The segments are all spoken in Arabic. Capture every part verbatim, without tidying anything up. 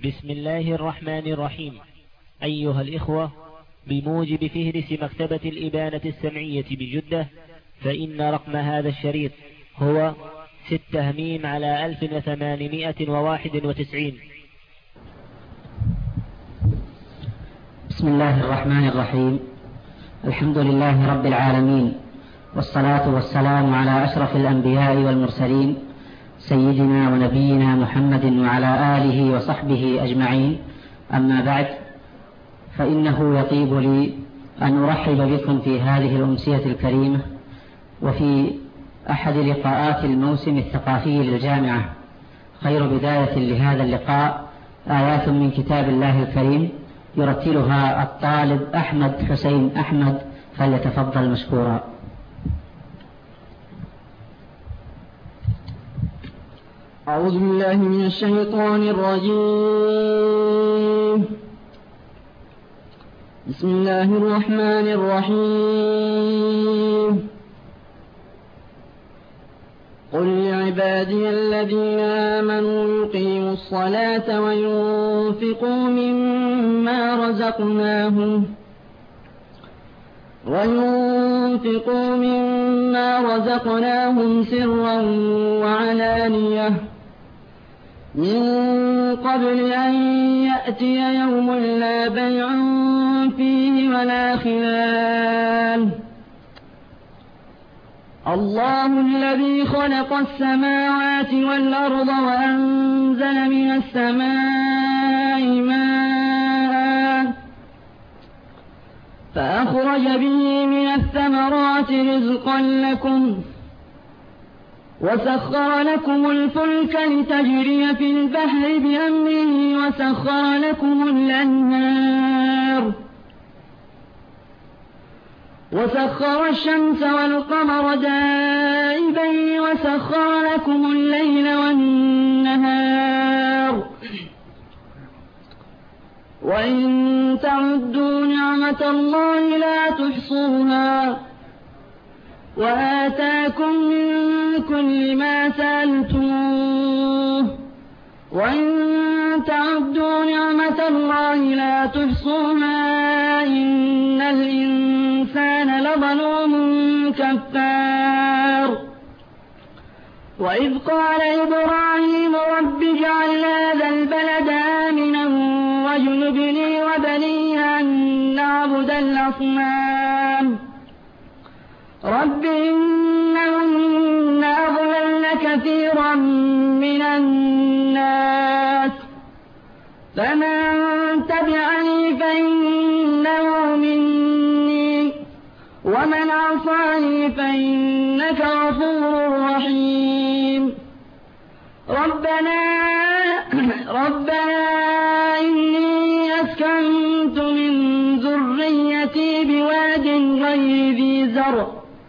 بسم الله الرحمن الرحيم. أيها الإخوة، بموجب فهرس مكتبة الإبانة السمعية بجدة، فإن رقم هذا الشريط هو ستة ميم على ألف وثمانمائة وواحد وتسعين. بسم الله الرحمن الرحيم. الحمد لله رب العالمين، والصلاة والسلام على أشرف الأنبياء والمرسلين، سيدنا ونبينا محمد وعلى آله وصحبه أجمعين. أما بعد، فإنه يطيب لي أن أرحب بكم في هذه الأمسية الكريمة، وفي أحد لقاءات الموسم الثقافي للجامعة. خير بداية لهذا اللقاء آيات من كتاب الله الكريم يرتلها الطالب أحمد حسين أحمد، فليتفضل مشكورا. أعوذ بالله من الشيطان الرجيم. بسم الله الرحمن الرحيم. قل لعبادي الذين آمنوا يقيموا الصلاة وينفقوا مما رزقناهم وينفقوا مما رزقناهم سرا وعلانية من قبل أن يأتي يوم لا بيع فيه ولا خلال. الله الذي خلق السماوات والأرض وأنزل من السماء ماء فأخرج به من الثمرات رزقا لكم، وسخر لكم الفلك لتجري في البحر بأمره، وسخر لكم الأنهار، وسخر الشمس والقمر دائبين، وسخر لكم الليل والنهار، وإن تعدوا نعمة الله لا تحصوها، وآتاكم من كل ما سألتموه، وإن تعدوا نعمة الله لا تحصوها، إن الإنسان لظلوم كفار. وإذ قال إبراهيم رب اجعل هذا البلد آمنا واجنبني وبني أن نعبد الأصنام رب إنهن أضللن كثيرا من الناس، فمن تبعني فإنه مني، ومن عصاني فإنك غفور رحيم. ربنا ربنا إني أسكنت من ذريتي بواد غير ذي زرع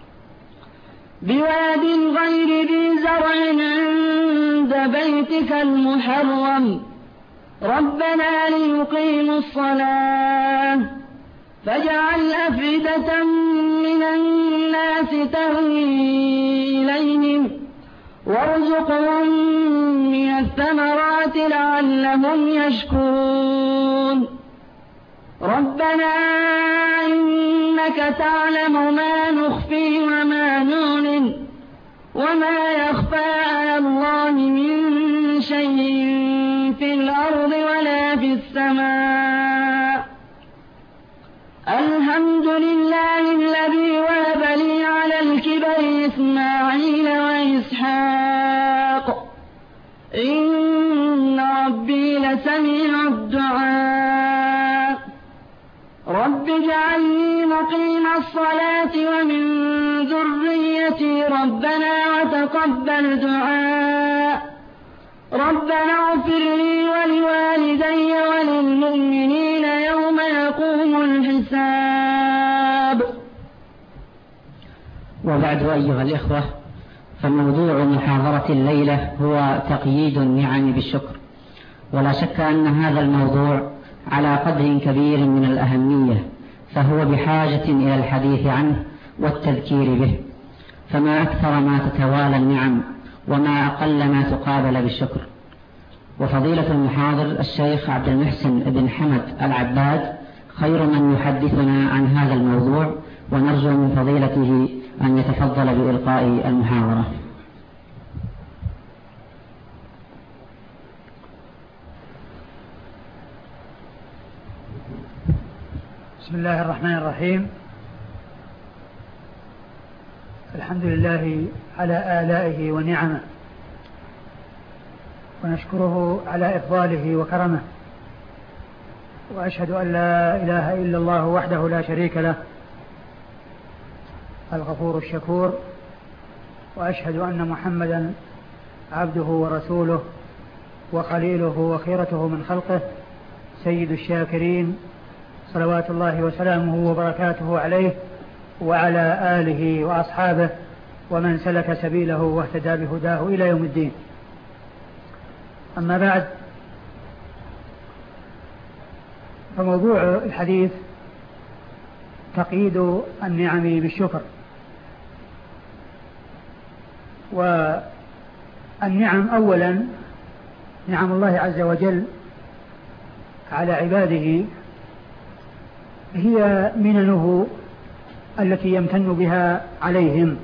بواد غير ذي زرع عند بيتك المحرم، ربنا ليقيموا الصلاة فاجعل أفئدة من الناس تهوي إليهم وارزقهم من الثمرات لعلهم يشكرون. ربنا إنك تعلم ما نخفي وما نعلن، وما يخفى على الله من شيء في الأرض ولا في السماء. الحمد لله الذي وهب لي على الكبر إسماعيل وإسحاق، إن ربي لسميع الدعاء. رب اجعلني مقيم الصلاة ومن ذريتي ربنا وتقبل دعاء. ربنا اغفر لي ولوالدي وللمؤمنين يوم يقوم الحساب. وبعد، أيها الإخوة، فموضوع محاضرة الليلة هو تقييد النعم بالشكر، ولا شك أن هذا الموضوع على قدر كبير من الأهمية، فهو بحاجة إلى الحديث عنه والتذكير به، فما أكثر ما تتوالى النعم وما أقل ما تقابل بالشكر. وفضيلة المحاضر الشيخ عبد المحسن بن حمد العباد خير من يحدثنا عن هذا الموضوع، ونرجو من فضيلته أن يتفضل بإلقاء المحاضرة. بسم الله الرحمن الرحيم. الحمد لله على آلائه ونعمه، ونشكره على إفضاله وكرمه، وأشهد أن لا إله إلا الله وحده لا شريك له الغفور الشكور، وأشهد أن محمدا عبده ورسوله وخليله وخيرته من خلقه سيد الشاكرين، صلوات الله وسلامه وبركاته عليه وعلى آله وأصحابه ومن سلك سبيله واهتدى بهداه إلى يوم الدين. أما بعد، فموضوع الحديث تقييد النعم بالشكر. والنعم أولا نعم الله عز وجل على عباده هي مننه التي يمتن بها عليهم،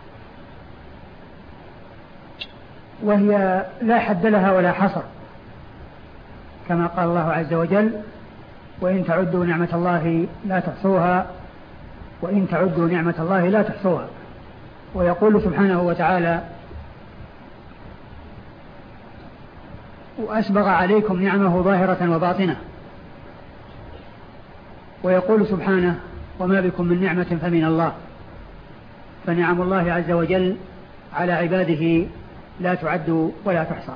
وهي لا حد لها ولا حصر، كما قال الله عز وجل: وإن تعدوا نعمة الله لا تحصوها وإن تعدوا نعمة الله لا تحصوها. ويقول سبحانه وتعالى: وأسبغ عليكم نعمه ظاهرة وباطنة. ويقول سبحانه: وما بكم من نعمة فمن الله. فنعم الله عز وجل على عباده لا تعد ولا تحصى.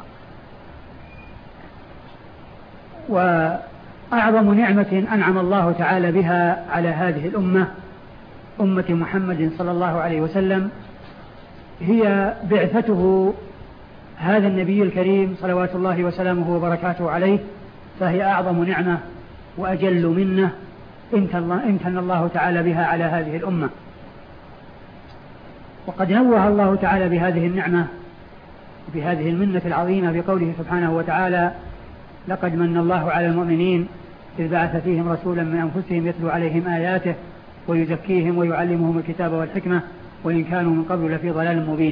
وأعظم نعمة أنعم الله تعالى بها على هذه الأمة، أمة محمد صلى الله عليه وسلم، هي بعثته هذا النبي الكريم صلوات الله وسلامه وبركاته عليه، فهي أعظم نعمة وأجل منه امتن الله تعالى بها على هذه الأمة. وقد نوه الله تعالى بهذه النعمة بهذه المنة العظيمة بقوله سبحانه وتعالى: لقد من الله على المؤمنين إذ بعث فيهم رسولا من أنفسهم يتلو عليهم آياته ويزكيهم ويعلمهم الكتاب والحكمة وإن كانوا من قبل لفي ضلال مبين.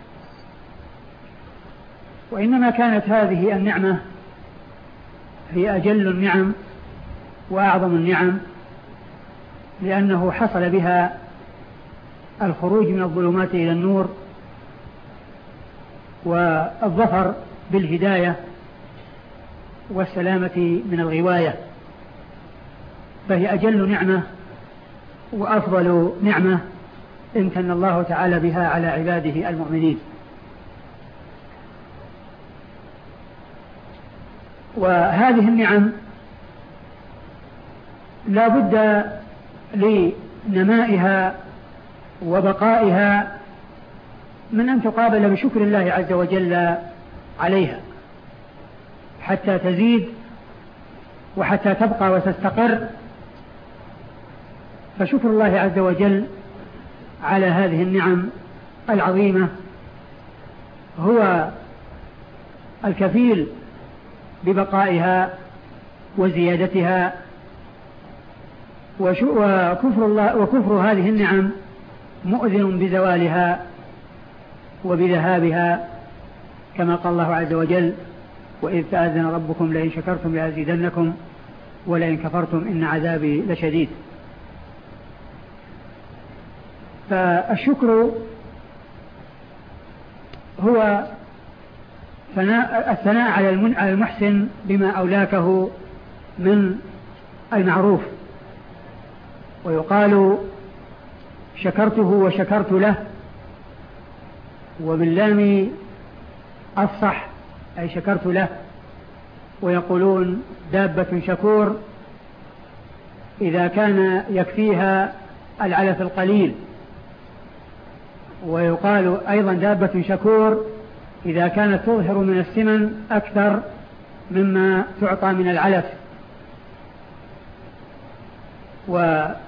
وإنما كانت هذه النعمة هي أجل النعم وأعظم النعم، لأنه حصل بها الخروج من الظلمات إلى النور والظفر بالهداية والسلامة من الغواية، فهي أجل نعمة وأفضل نعمة امتن الله تعالى بها على عباده المؤمنين. وهذه النعم لا بد لنمائها وبقائها من أن تقابل بشكر الله عز وجل عليها حتى تزيد وحتى تبقى وتستقر. فشكر الله عز وجل على هذه النعم العظيمة هو الكفيل ببقائها وزيادتها، وكفر الله وكفر هذه النعم مؤذن بزوالها وبذهابها، كما قال الله عز وجل: وإذ تأذن ربكم لئن شكرتم لأزيدنكم ولئن كفرتم إن عذابي لشديد. فالشكر هو الثناء على المحسن بما أولاكه من المعروف، ويقال شكرته وشكرت له، وباللام الصح أي شكرت له. ويقولون دابة شكور إذا كان يكفيها العلف القليل، ويقال أيضا دابة شكور إذا كانت تظهر من السمن أكثر مما تعطى من العلف. وهذه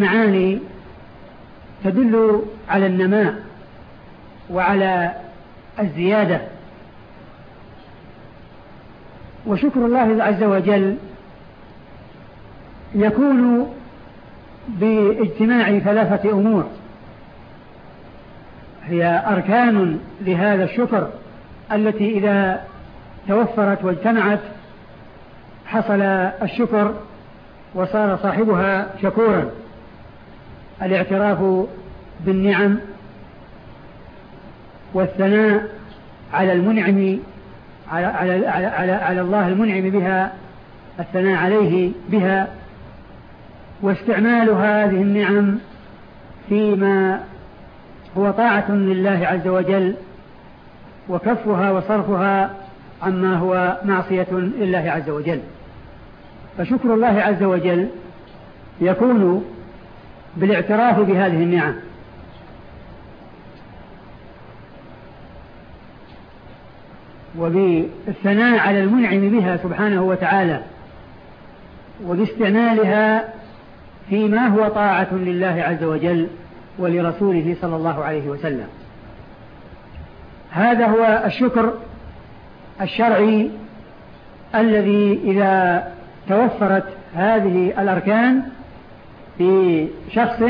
المعاني تدل على النماء وعلى الزيادة. وشكر الله عز وجل يكون باجتماع ثلاثة أمور هي أركان لهذا الشكر، التي إذا توفرت واجتمعت حصل الشكر وصار صاحبها شكورا: الاعتراف بالنعم، والثناء على المنعم على, على, على, على, على الله المنعم بها، الثناء عليه بها، واستعمال هذه النعم فيما هو طاعة لله عز وجل، وكفها وصرفها عما هو معصية لله عز وجل. فشكر الله عز وجل يكون بالاعتراف بهذه النعم، وبالثناء على المنعم بها سبحانه وتعالى، وباستعمالها فيما هو طاعة لله عز وجل ولرسوله صلى الله عليه وسلم. هذا هو الشكر الشرعي الذي إذا توفرت هذه الأركان في شخص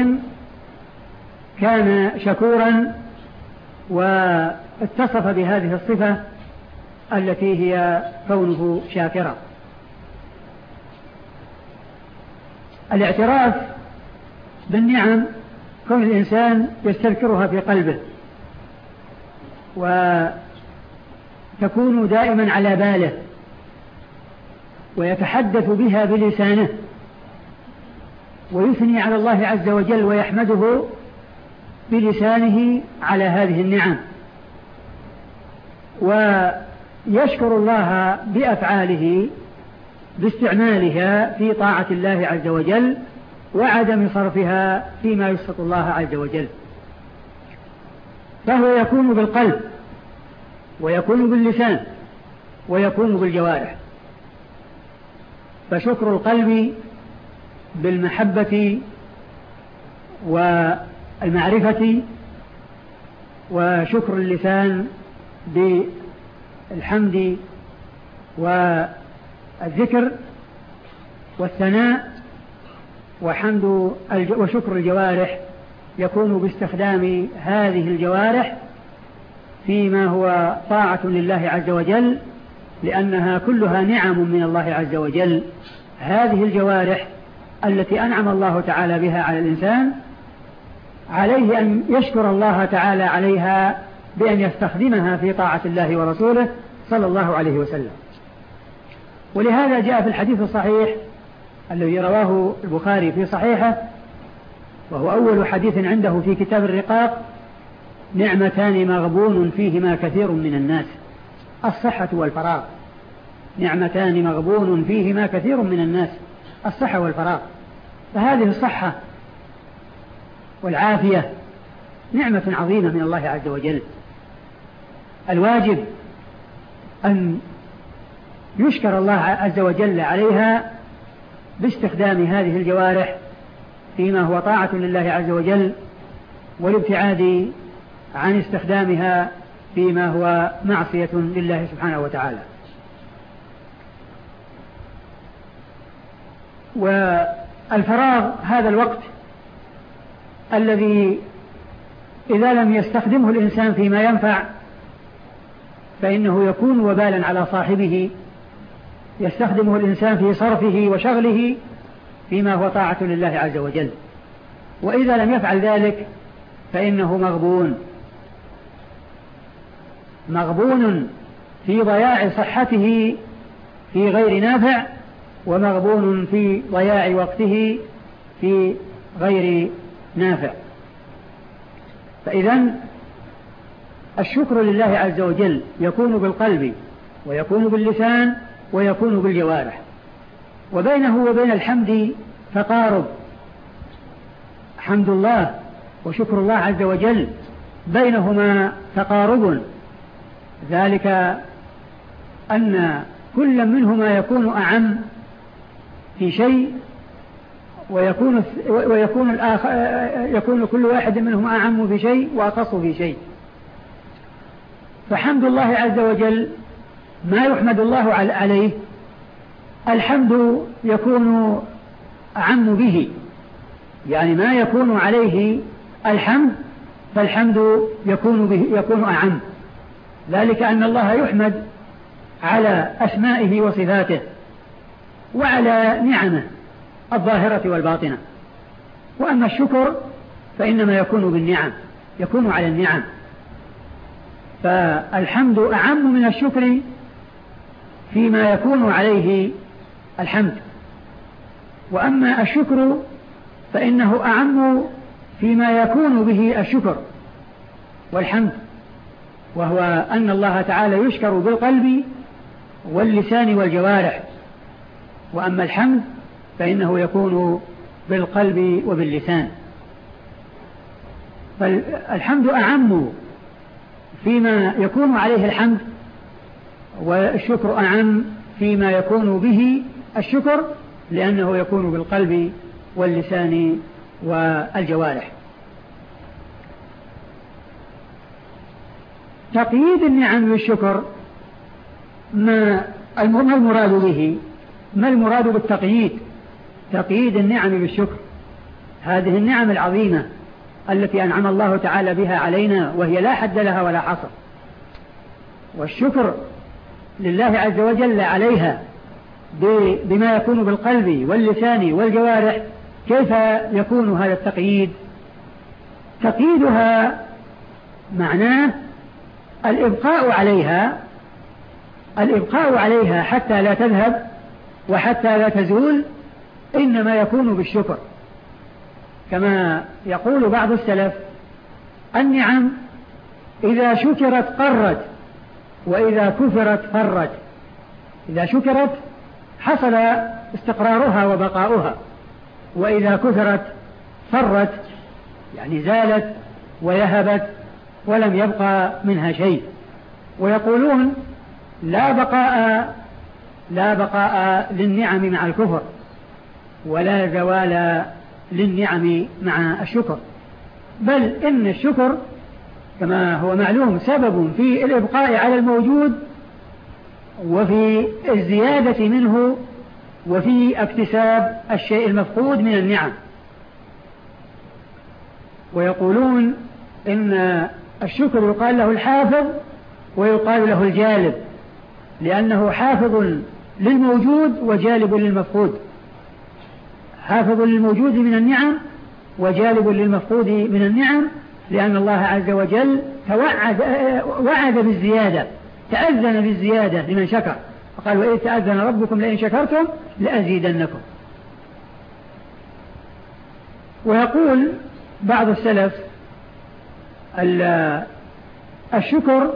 كان شكورا واتصف بهذه الصفة التي هي كونه شاكرا. الاعتراف بالنعم كون الإنسان يستذكرها في قلبه وتكون دائما على باله ويتحدث بها بلسانه ويثني على الله عز وجل ويحمده بلسانه على هذه النعم، ويشكر الله بأفعاله باستعمالها في طاعة الله عز وجل وعدم صرفها فيما يسخط الله عز وجل. فهو يكون بالقلب ويكون باللسان ويكون بالجوارح. فشكر القلب بالمحبة والمعرفة، وشكر اللسان بالحمد والذكر والثناء، وحمد وشكر الجوارح يكون باستخدام هذه الجوارح فيما هو طاعة لله عز وجل، لأنها كلها نعم من الله عز وجل. هذه الجوارح التي أنعم الله تعالى بها على الإنسان عليه أن يشكر الله تعالى عليها بأن يستخدمها في طاعة الله ورسوله صلى الله عليه وسلم. ولهذا جاء في الحديث الصحيح الذي رواه البخاري في صحيحه، وهو أول حديث عنده في كتاب الرقاق: نعمتان مغبون فيهما كثير من الناس، الصحة والفراغ. نعمتان مغبون فيهما كثير من الناس، الصحة والفراغ. فهذه الصحة والعافية نعمة عظيمة من الله عز وجل. الواجب أن يشكر الله عز وجل عليها باستخدام هذه الجوارح فيما هو طاعة لله عز وجل، والابتعاد عن استخدامها فيما هو معصية لله سبحانه وتعالى. والفراغ هذا الوقت الذي إذا لم يستخدمه الإنسان فيما ينفع فإنه يكون وبالا على صاحبه. يستخدمه الإنسان في صرفه وشغله فيما هو طاعة لله عز وجل، وإذا لم يفعل ذلك فإنه مغبون مغبون في ضياع صحته في غير نافع، ومغبون في ضياع وقته في غير نافع. فإذن الشكر لله عز وجل يكون بالقلب ويكون باللسان ويكون بالجوارح، وبينه وبين الحمد تقارب. حمد الله وشكر الله عز وجل بينهما تقارب، ذلك أن كل منهما يكون أعم في شيء، ويكون ويكون الآخر يكون كل واحد منهما أعم في شيء وأخص في شيء. فحمد الله عز وجل ما يحمد الله عليه الحمد يكون أعم به، يعني ما يكون عليه الحمد فالحمد يكون به يكون أعم، ذلك أن الله يحمد على أسمائه وصفاته وعلى نعمه الظاهرة والباطنة. وأما الشكر فإنما يكون بالنعم، يكون على النعم، فالحمد أعم من الشكر فيما يكون عليه الحمد. وأما الشكر فإنه أعم فيما يكون به الشكر والحمد، وهو أن الله تعالى يشكر بالقلب واللسان والجوارح، وأما الحمد فإنه يكون بالقلب وباللسان. فالحمد أعم فيما يكون عليه الحمد، والشكر أعم فيما يكون به الشكر، لأنه يكون بالقلب واللسان والجوارح. تقييد النعم بالشكر ما المراد به؟ ما المراد بالتقييد؟ تقييد النعم بالشكر، هذه النعم العظيمة التي أنعم الله تعالى بها علينا وهي لا حد لها ولا حصر، والشكر لله عز وجل عليها بما يكون بالقلب واللسان والجوارح. كيف يكون هذا التقييد؟ تقييدها معناه الإبقاء عليها، الإبقاء عليها حتى لا تذهب وحتى لا تزول، إنما يكون بالشكر. كما يقول بعض السلف: النعم إذا شكرت قرت وإذا كفرت فرت. إذا شكرت حصل استقرارها وبقاؤها، وإذا كفرت فرت، يعني زالت ويهبت ولم يبقى منها شيء. ويقولون: لا بقاء لا بقاء للنعم مع الكفر، ولا زوال للنعم مع الشكر، بل إن الشكر كما هو معلوم سبب في الإبقاء على الموجود وفي الزيادة منه وفي اكتساب الشيء المفقود من النعم. ويقولون إن الشكر يقال له الحافظ ويقال له الجالب، لأنه حافظ للموجود وجالب للمفقود، حافظ للموجود من النعم وجالب للمفقود من النعم، لأن الله عز وجل توعد وعد بالزيادة، تأذن بالزيادة لمن شكر، فقال: وإذ تأذن ربكم لئن شكرتم لأزيدنكم. ويقول بعض السلف: الشكر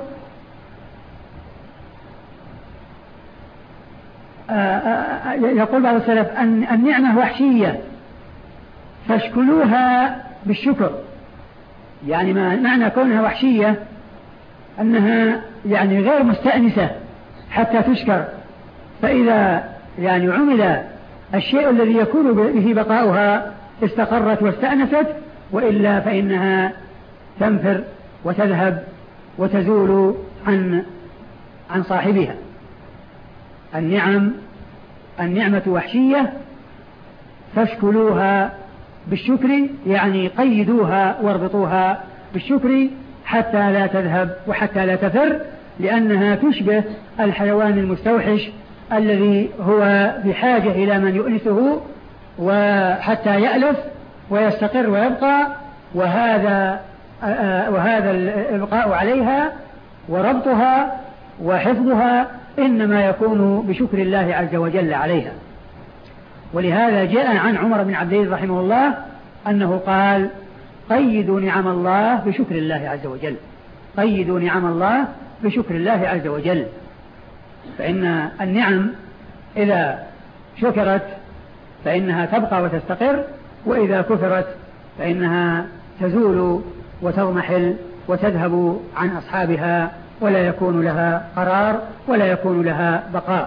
يقول بعض السلف أن النعمة وحشية فاشكلوها بالشكر، يعني ما معنى كونها وحشية أنها يعني غير مستأنسة حتى تشكر، فإذا يعني عمل الشيء الذي يكون به بقاؤها استقرت واستأنست، وإلا فإنها تنفر وتذهب وتزول عن عن صاحبها. النعم النعمة وحشية فاشكلوها بالشكر، يعني قيدوها واربطوها بالشكر حتى لا تذهب وحتى لا تفر، لأنها تشبه الحيوان المستوحش الذي هو بحاجة إلى من يؤنسه وحتى يألف ويستقر ويبقى، وهذا وهذا الإبقاء عليها وربطها وحفظها إنما يكون بشكر الله عز وجل عليها. ولهذا جاء عن عمر بن عبد العزيز رحمه الله أنه قال: قيدوا نعم الله بشكر الله عز وجل، قيدوا نعم الله بشكر الله عز وجل. فإن النعم إذا شكرت فإنها تبقى وتستقر، وإذا كفرت فإنها تزول وتضمحل وتذهب عن أصحابها، ولا يكون لها قرار ولا يكون لها بقاء.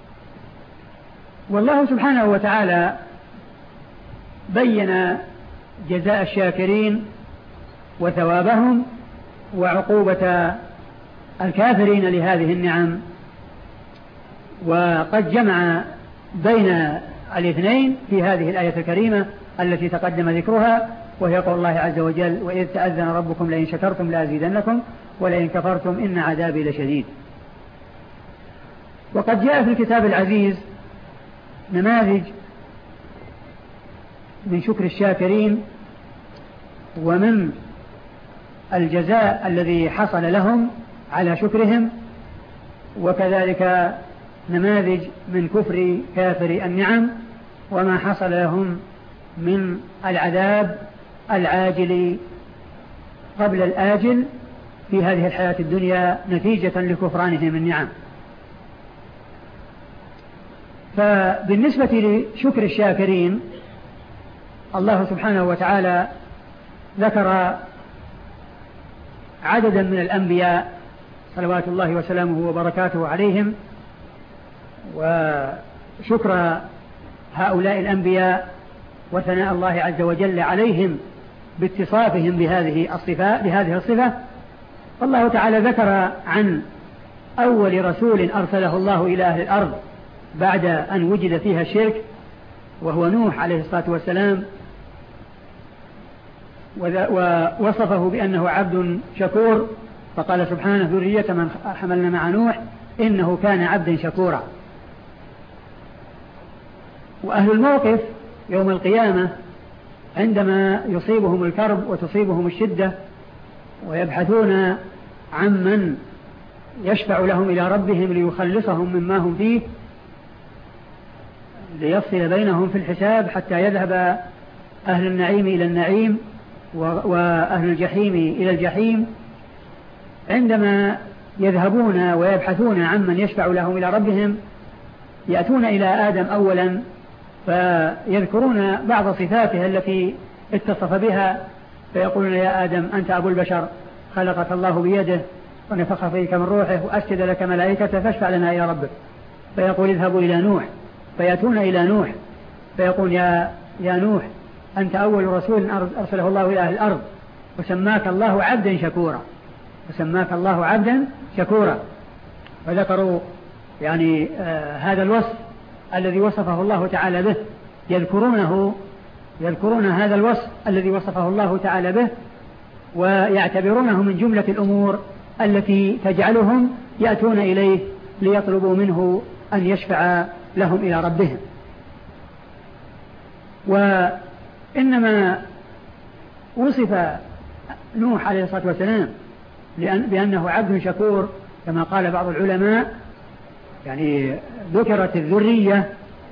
والله سبحانه وتعالى بين جزاء الشاكرين وثوابهم وعقوبة الكافرين لهذه النعم. وقد جمع بين الاثنين في هذه الآية الكريمة التي تقدم ذكرها، وهي قول الله عز وجل: وإذ تأذن ربكم لئن شكرتم لأزيدنكم ولئن كفرتم إن عذابي لشديد. وقد جاء في الكتاب العزيز نماذج من شكر الشاكرين ومن الجزاء الذي حصل لهم على شكرهم، وكذلك نماذج من كفر كافر النعم وما حصل لهم من العذاب العاجل قبل الآجل في هذه الحياة الدنيا نتيجة لكفرانهم النعم. فبالنسبة لشكر الشاكرين، الله سبحانه وتعالى ذكر عددا من الأنبياء صلوات الله وسلامه وبركاته عليهم، وشكر هؤلاء الأنبياء وثناء الله عز وجل عليهم باتصافهم بهذه الصفة بهذه الصفة. فالله تعالى ذكر عن أول رسول أرسله الله إلى أهل الأرض بعد أن وجد فيها الشرك، وهو نوح عليه الصلاة والسلام، ووصفه بأنه عبد شكور، فقال سبحانه: ذرية من حملنا مع نوح إنه كان عبدا شكورا. وأهل الموقف يوم القيامة عندما يصيبهم الكرب وتصيبهم الشدة ويبحثون عن من يشفع لهم إلى ربهم ليخلصهم مما هم فيه، ليفصل بينهم في الحساب حتى يذهب أهل النعيم إلى النعيم وأهل الجحيم إلى الجحيم، عندما يذهبون ويبحثون عن من يشفع لهم إلى ربهم يأتون إلى آدم أولا فيذكرون بعض صفاته التي اتصف بها، فيقولون: يا آدم أنت أبو البشر، خلقك الله بيده ونفخ فيك من روحه وأسجد لك ملائكته فاشفع لنا إلى ربك. فيقول: اذهبوا إلى نوح. فيأتون إلى نوح فيقول: يا, يا نوح أنت أول رسول أرسله الله إلى أهل الأرض، وسماك الله عبدا شكورا وسماك الله عبدا شكورا. فذكروا يعني آه هذا الوصف الذي وصفه الله تعالى به، يذكرونه يذكرون هذا الوصف الذي وصفه الله تعالى به، ويعتبرونه من جملة الأمور التي تجعلهم يأتون إليه ليطلبوا منه أن يشفع لهم إلى ربهم. وإنما وصف نوح عليه الصلاة والسلام بأنه عبد شكور كما قال بعض العلماء، يعني ذكرت الذرية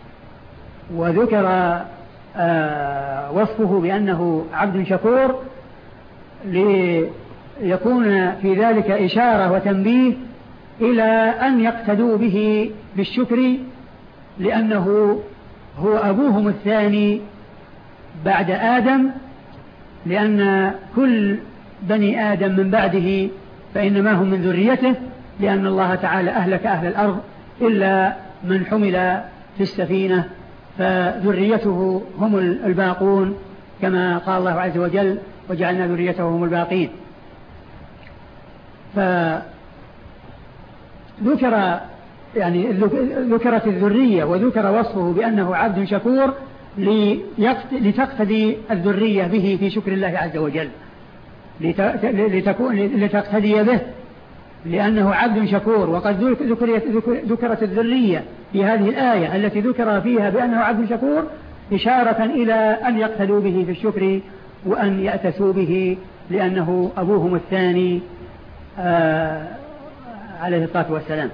وذكر آه وصفه بأنه عبد شكور ليكون في ذلك إشارة وتنبيه إلى أن يقتدوا به بالشكر، لأنه هو أبوهم الثاني بعد آدم، لأن كل بني آدم من بعده فإنما هم من ذريته، لأن الله تعالى أهلك أهل الأرض إلا من حمل في السفينة فذريته هم الباقون، كما قال الله عز وجل: وجعلنا ذريته هم الباقين. فذكر يعني ذكرت الذرية وذكر وصفه بأنه عبد شكور لتقتدي الذرية به في شكر الله عز وجل، لتكون لتقتدي به لأنه عبد شكور. وقد ذكرت الذرية في هذه الآية التي ذكر فيها بأنه عبد شكور إشارة إلى أن يقتدوا به في الشكر وأن يأتسوا به، لأنه أبوهم الثاني آه عليه الصلاة والسلام.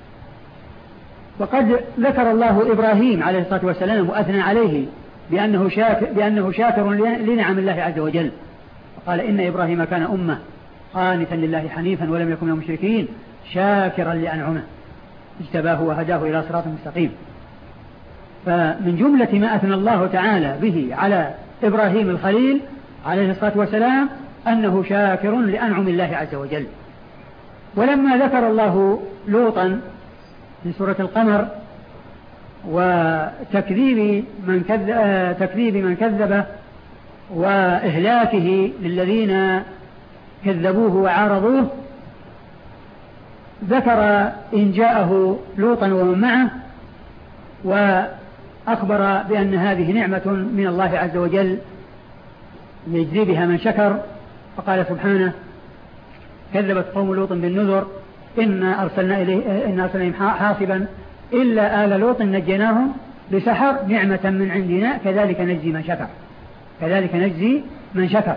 وقد ذكر الله إبراهيم عليه الصلاة والسلام وأثنى عليه بأنه شاكر, بأنه شاكر لنعم الله عز وجل، قال: إن إبراهيم كان أمة قانتا لله حنيفا ولم يكن من المشركين شاكرا لأنعمه اجتباه وهداه إلى صراط مستقيم. فمن جملة ما أثنى الله تعالى به على إبراهيم الخليل عليه الصلاة والسلام أنه شاكر لأنعم الله عز وجل. ولما ذكر الله لوطا في سورة القمر وتكذيب من كذب, تكذيب من كذب وإهلاكه للذين كذبوه وعارضوه، ذكر إن جاءه لوطا ومن معه، وأخبر بأن هذه نعمة من الله عز وجل يجزي بها من شكر. فقال سبحانه: كذبت قوم لوط بالنذر إنا أرسلنا إليه إن أرسلنا حاصبا إلا آل لوط نجيناهم بسحر نعمة من عندنا كذلك نجزي من شكر كذلك نجزي من شكر.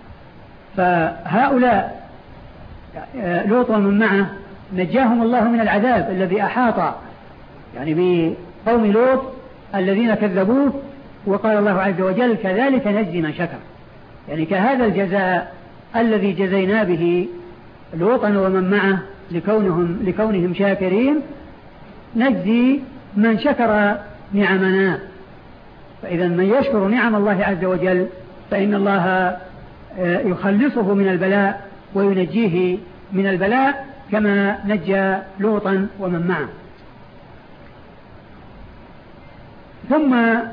فهؤلاء لوط ومن معه نجاهم الله من العذاب الذي أحاط يعني بقوم لوط الذين كذبوه، وقال الله عز وجل: كذلك نجزي من شكر، يعني كهذا الجزاء الذي جزينا به لوطا ومن معه لكونهم, لكونهم شاكرين نجزي من شكر نعمنا. فإذا من يشكر نعم الله عز وجل فإن الله يخلصه من البلاء وينجيه من البلاء كما نجى لوطا ومن معه. ثم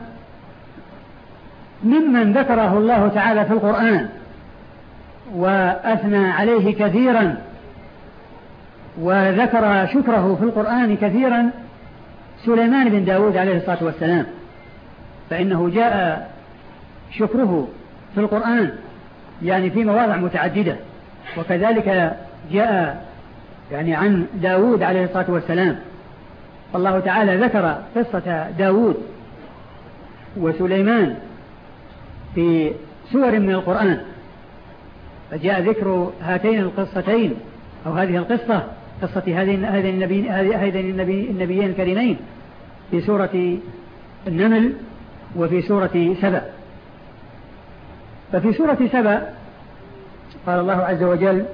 ممن ذكره الله تعالى في القرآن وأثنى عليه كثيرا وذكر شكره في القرآن كثيرا سليمان بن داود عليه الصلاة والسلام، فإنه جاء شكره في القرآن يعني في مواضع متعددة، وكذلك جاء يعني عن داود عليه الصلاة والسلام. فالله تعالى ذكر قصة داود وسليمان في سور من القرآن، فجاء ذكر هاتين القصتين أو هذه القصة قصة هذين النبي هذين النبي النبيين الكريمين في سورة النمل وفي سورة سبأ. ففي سورة سبأ قال الله عز وجل: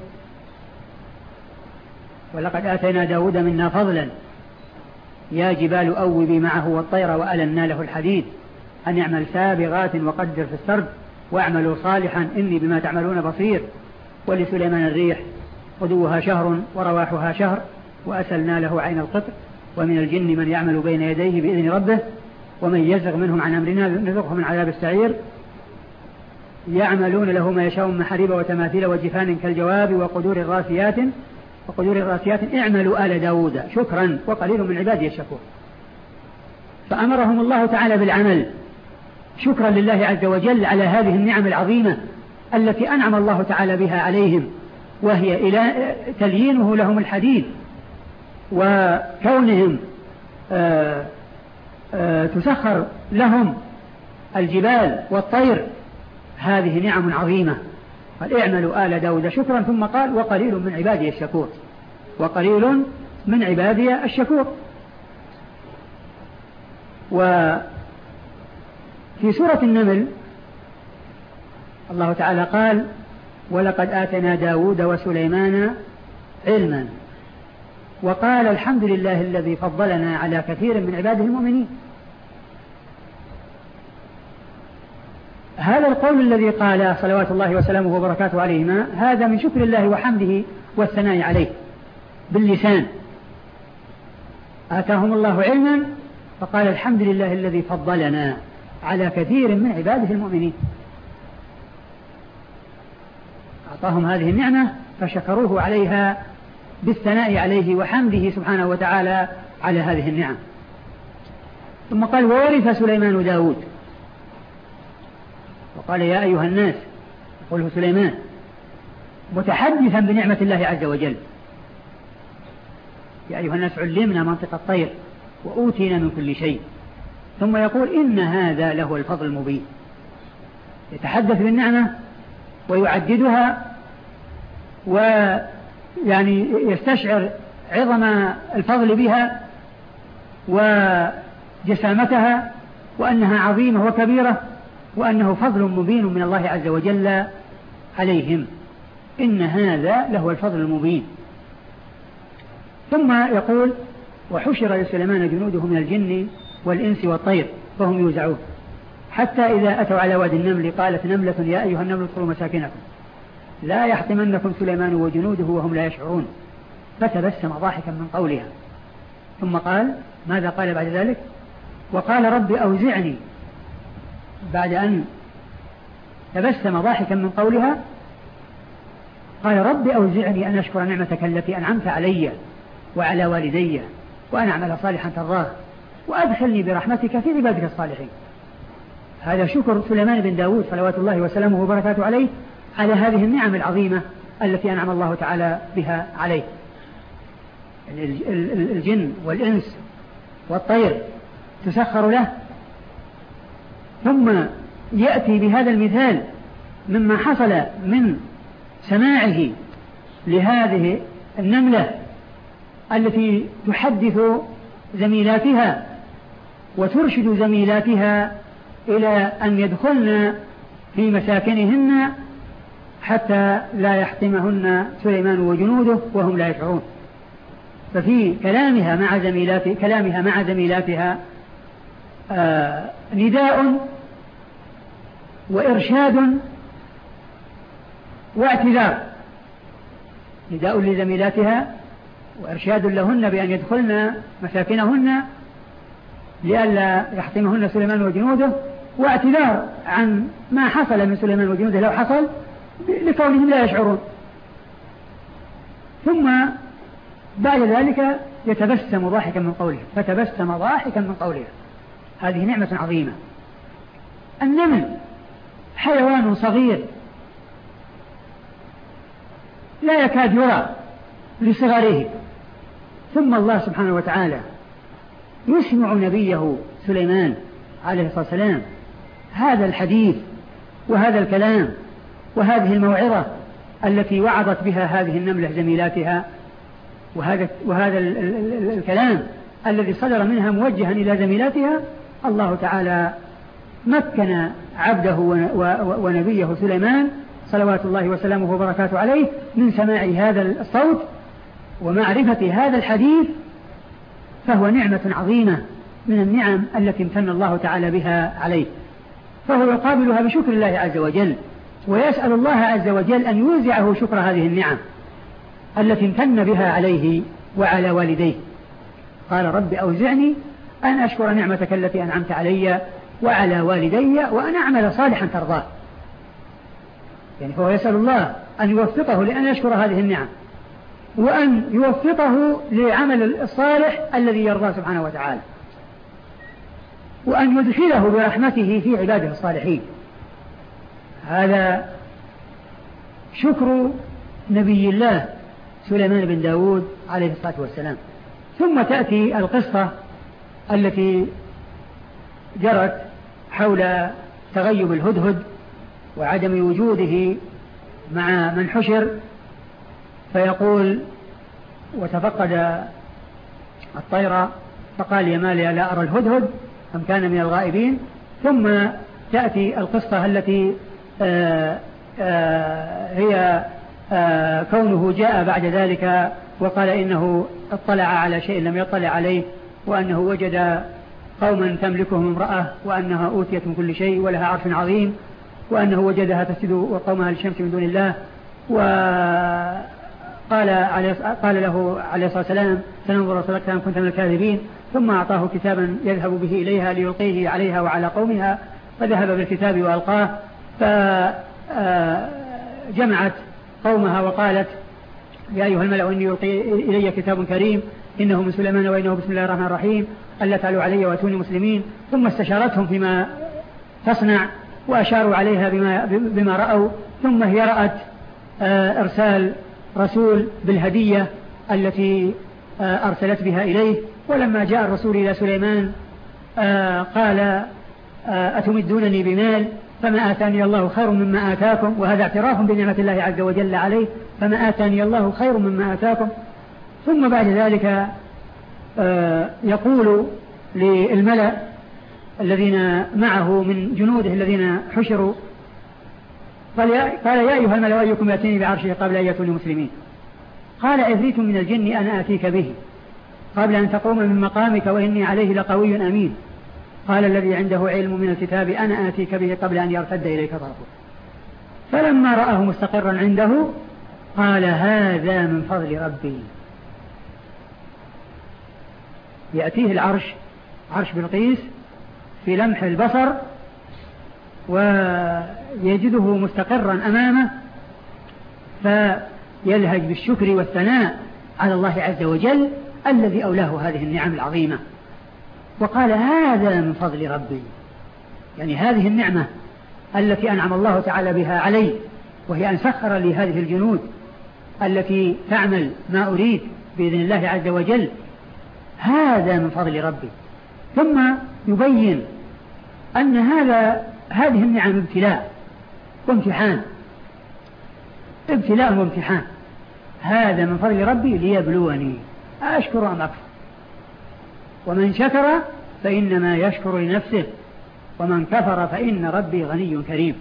ولقد آتينا داود منا فضلا يا جبال أوبي معه والطير وألنا له الحديد أن يعمل سابغات وقدر في السرد واعملوا صالحا إني بما تعملون بصير. ولسليمان الريح غدوها شهر ورواحها شهر وأسلنا له عين القطر ومن الجن من يعمل بين يديه بإذن ربه ومن يزغ منهم عن أمرنا نذقه من عذاب السعير. يعملون له ما يشاء من محاريب وتماثيل وجفان كالجواب وقدور الراسيات وقدور الراسيات اعملوا آل داود شكرا وقليل من عبادي الشكور. فأمرهم الله تعالى بالعمل شكرا لله عز وجل على هذه النعم العظيمة التي أنعم الله تعالى بها عليهم، وهي إلى تليينه لهم الحديد وكونهم آآ آآ تسخر لهم الجبال والطير. هذه نعم عظيمة. قال: اعملوا آل داود شكرا، ثم قال: وقليل من عبادي الشكور وقليل من عبادي الشكور. وفي سورة النمل الله تعالى قال: ولقد آتنا داود وسليمان علما، وقال: الحمد لله الذي فضلنا على كثير من عباده المؤمنين. هذا القول الذي قال صلوات الله وسلامه وبركاته عليهما هذا من شكر الله وحمده والثناء عليه باللسان. آتاهم الله علما فقال: الحمد لله الذي فضلنا على كثير من عباده المؤمنين. أعطاهم هذه النعمة فشكروه عليها بالثناء عليه وحمده سبحانه وتعالى على هذه النعم. ثم قال: وورث سليمان داود، وقال: يا أيها الناس، يقوله سليمان متحدثا بنعمة الله عز وجل: يا أيها الناس علمنا منطق الطير وأوتينا من كل شيء. ثم يقول: إن هذا له الفضل المبين. يتحدث بالنعمة ويعددها ويعني يستشعر عظم الفضل بها وجسامتها وأنها عظيمة وكبيرة وأنه فضل مبين من الله عز وجل عليهم. إن هذا له الفضل المبين. ثم يقول: وحشر لسليمان جنوده من الجن والإنس والطير فهم يوزعون حتى إذا أتوا على وادي النمل قالت نملة يا أيها النمل ادخلوا مساكنكم لا يحطمنكم سليمان وجنوده وهم لا يشعرون فتبسم ضاحكا من قولها. ثم قال: ماذا قال بعد ذلك؟ وقال: رب أوزعني، بعد أن تبسم ضاحكا من قولها قال رب أوزعني أن أشكر نعمتك التي أنعمت علي وعلى والدي وأن أعمل صالحا ترضاه وأدخلني برحمتك في عبادك الصالحين. هذا شكر سليمان بن داود صلوات الله وسلامه وبركاته عليه على هذه النعم العظيمة التي أنعم الله تعالى بها عليه. الجن والإنس والطير تسخر له، ثم يأتي بهذا المثال مما حصل من سماعه لهذه النملة التي تحدث زميلاتها وترشد زميلاتها إلى أن يدخلن في مساكنهن حتى لا يحطمهن سليمان وجنوده وهم لا يشعرون. ففي كلامها مع زميلات كلامها مع زميلاتها آه نداء وإرشاد واعتذار، نداء لزميلاتها وإرشاد لهن بأن يدخلن مساكنهن لئلا يحطمهن سليمان وجنوده، واعتذار عن ما حصل من سليمان وجنوده لو حصل لكونهم لا يشعرون. ثم بعد ذلك يتبسم ضاحكا من قوله، فتبسم ضاحكا من قوله. هذه نعمة عظيمة. النمل حيوان صغير لا يكاد يرى لصغره، ثم الله سبحانه وتعالى يسمع نبيه سليمان عليه الصلاة والسلام هذا الحديث وهذا الكلام وهذه الموعظة التي وعظت بها هذه النملة زميلاتها، وهذا, وهذا الكلام الذي صدر منها موجها إلى زميلاتها. الله تعالى مكن عبده ونبيه سليمان صلوات الله وسلامه وبركاته عليه من سماع هذا الصوت ومعرفة هذا الحديث، فهو نعمة عظيمة من النعم التي امتن الله تعالى بها عليه، فهو يقابلها بشكر الله عز وجل، ويسأل الله عز وجل أن يوزعه شكر هذه النعم التي امتن بها عليه وعلى والديه. قال رب أوزعني أن أشكر نعمتك التي أنعمت علي وعلى والدي وأن أعمل صالحا ترضاه. يعني فهو يسأل الله أن يوفقه لأن يشكر هذه النعم، وأن يوفقه لعمل الصالح الذي يرضاه سبحانه وتعالى، وأن يدخله برحمته في عباده الصالحين. هذا شكر نبي الله سليمان بن داود عليه الصلاة والسلام. ثم تأتي القصة التي جرت حول تغيب الهدهد وعدم وجوده مع من حشر، فيقول وتفقد الطير فقال يا مالي لا أرى الهدهد أم كان من الغائبين. ثم تأتي القصة التي آآ آآ هي آآ كونه جاء بعد ذلك وقال إنه اطلع على شيء لم يطلع عليه، وأنه وجد قوما تملكهم امرأة وأنها أوتيت من كل شيء ولها عرش عظيم، وأنه وجدها تسجد وقومها للشمس من دون الله. وقال قال له عليه الصلاة والسلام سننظر صدقت أم كنت من الكاذبين، ثم أعطاه كتابا يذهب به إليها ليلقيه عليها وعلى قومها، فذهب بالكتاب وألقاه، فجمعت قومها وقالت يا أيها الملأ إني يلقي إلي كتاب كريم إنه من سليمان وإنه بسم الله الرحمن الرحيم ألا تعلوا علي وأتوني مسلمين. ثم استشارتهم فيما تصنع وأشاروا عليها بما, بما رأوا. ثم هي رأت إرسال رسول بالهدية التي أرسلت بها إليه. ولما جاء الرسول إلى سليمان قال أتمدونني بمال فما آتاني الله خير مما آتاكم، وهذا اعتراف بنعمة الله عز وجل عليه، فما آتاني الله خير مما آتاكم. ثم بعد ذلك يقول للملأ الذين معه من جنوده الذين حشروا قال يا, قال يا أيها الملأ أيكم يأتيني بعرشه قبل أن يأتوني مسلمين. قال عفريت من الجن أنا آتيك به قبل أن تقوم من مقامك وإني عليه لقوي أمين. قال الذي عنده علم من الكتاب أنا آتيك به قبل أن يرتد إليك طرفه. فلما رآه مستقرا عنده قال هذا من فضل ربي. يأتيه العرش عرش بلقيس في لمح البصر، ويجده مستقرا أمامه فيلهج بالشكر والثناء على الله عز وجل الذي أولاه هذه النعم العظيمة، وقال هذا من فضل ربي، يعني هذه النعمة التي أنعم الله تعالى بها علي، وهي أن سخر لي هذه الجنود التي تعمل ما أريد بإذن الله عز وجل، هذا من فضل ربي. ثم يبين أن هذا هذه النعم ابتلاء وامتحان، ابتلاء وامتحان، هذا من فضل ربي ليبلوني أشكر أم أكفر، ومن شكر فإنما يشكر لنفسه ومن كفر فإن ربي غني كريم.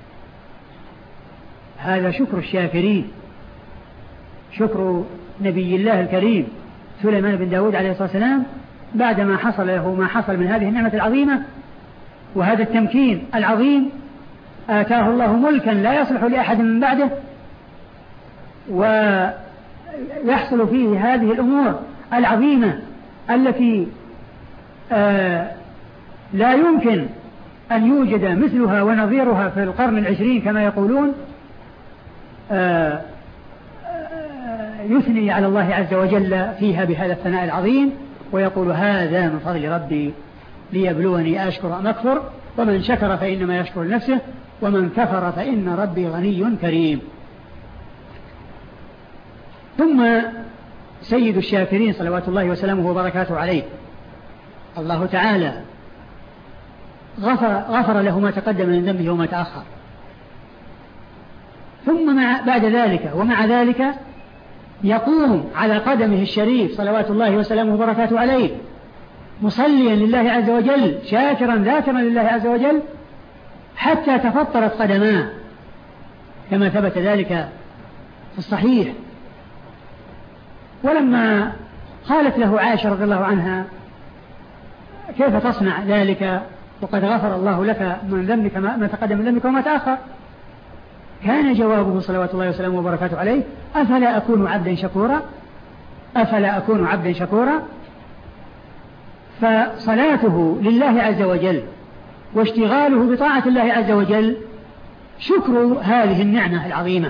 هذا شكر الشاكرين، شكر نبي الله الكريم سليمان بن داود عليه الصلاة والسلام بعدما حصل له ما حصل من هذه النعمة العظيمة وهذا التمكين العظيم، آتاه الله ملكا لا يصلح لأحد من بعده، ويحصل فيه هذه الأمور العظيمة التي آه لا يمكن أن يوجد مثلها ونظيرها في القرن العشرين كما يقولون. آه يثني على الله عز وجل فيها بهذا الثناء العظيم ويقول هذا من فضل ربي ليبلوني أشكر أم أكفر، ومن شكر فإنما يشكر لنفسه ومن كفر فإن ربي غني كريم. ثم سيد الشاكرين صلوات الله وسلامه وبركاته عليه الله تعالى غفر, غفر له ما تقدم من ذنبه وما تأخر، ثم مع بعد ذلك ومع ذلك يقوم على قدمه الشريف صلوات الله وسلامه وبركاته عليه مصليا لله عز وجل شاكرا ذاكرا لله عز وجل حتى تفطرت قدماه كما ثبت ذلك في الصحيح. ولما قالت له عائشة رضي الله عنها كيف تصنع ذلك وقد غفر الله لك من ذنبك ما تقدم من ذنبك وما تأخر، كان جوابه صلوات الله وسلامه وبركاته عليه أفلا أكون عبدا شكورا، أفلا أكون عبدا شكورا. فصلاته لله عز وجل واشتغاله بطاعة الله عز وجل شكر هذه النعمة العظيمة،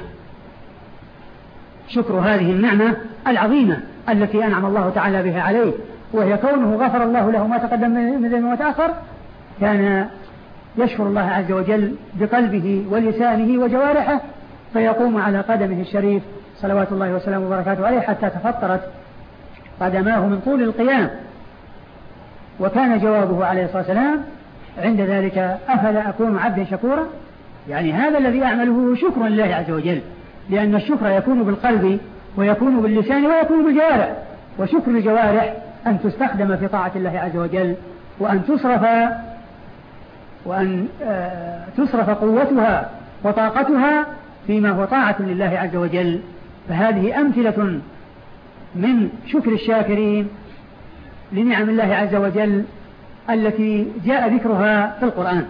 شكر هذه النعمة العظيمة التي أنعم الله تعالى بها عليه، وهي كونه غفر الله له ما تقدم من ذنبه وما تأخر. كان يشكر الله عز وجل بقلبه ولسانه وجوارحه فيقوم على قدمه الشريف صلوات الله وسلامه وبركاته عليه حتى تفطرت قدماه من طول القيام. وكان جوابه عليه الصلاة والسلام عند ذلك أفلا أكون عبدا شكورا، يعني هذا الذي أعمله شكر لله عز وجل، لأن الشكر يكون بالقلب ويكون باللسان ويكون بالجوارح، وشكر الجوارح أن تستخدم في طاعة الله عز وجل وأن تصرف وأن تصرف قوتها وطاقتها فيما هو طاعة لله عز وجل. فهذه أمثلة من شكر الشاكرين لنعم الله عز وجل التي جاء ذكرها في القرآن.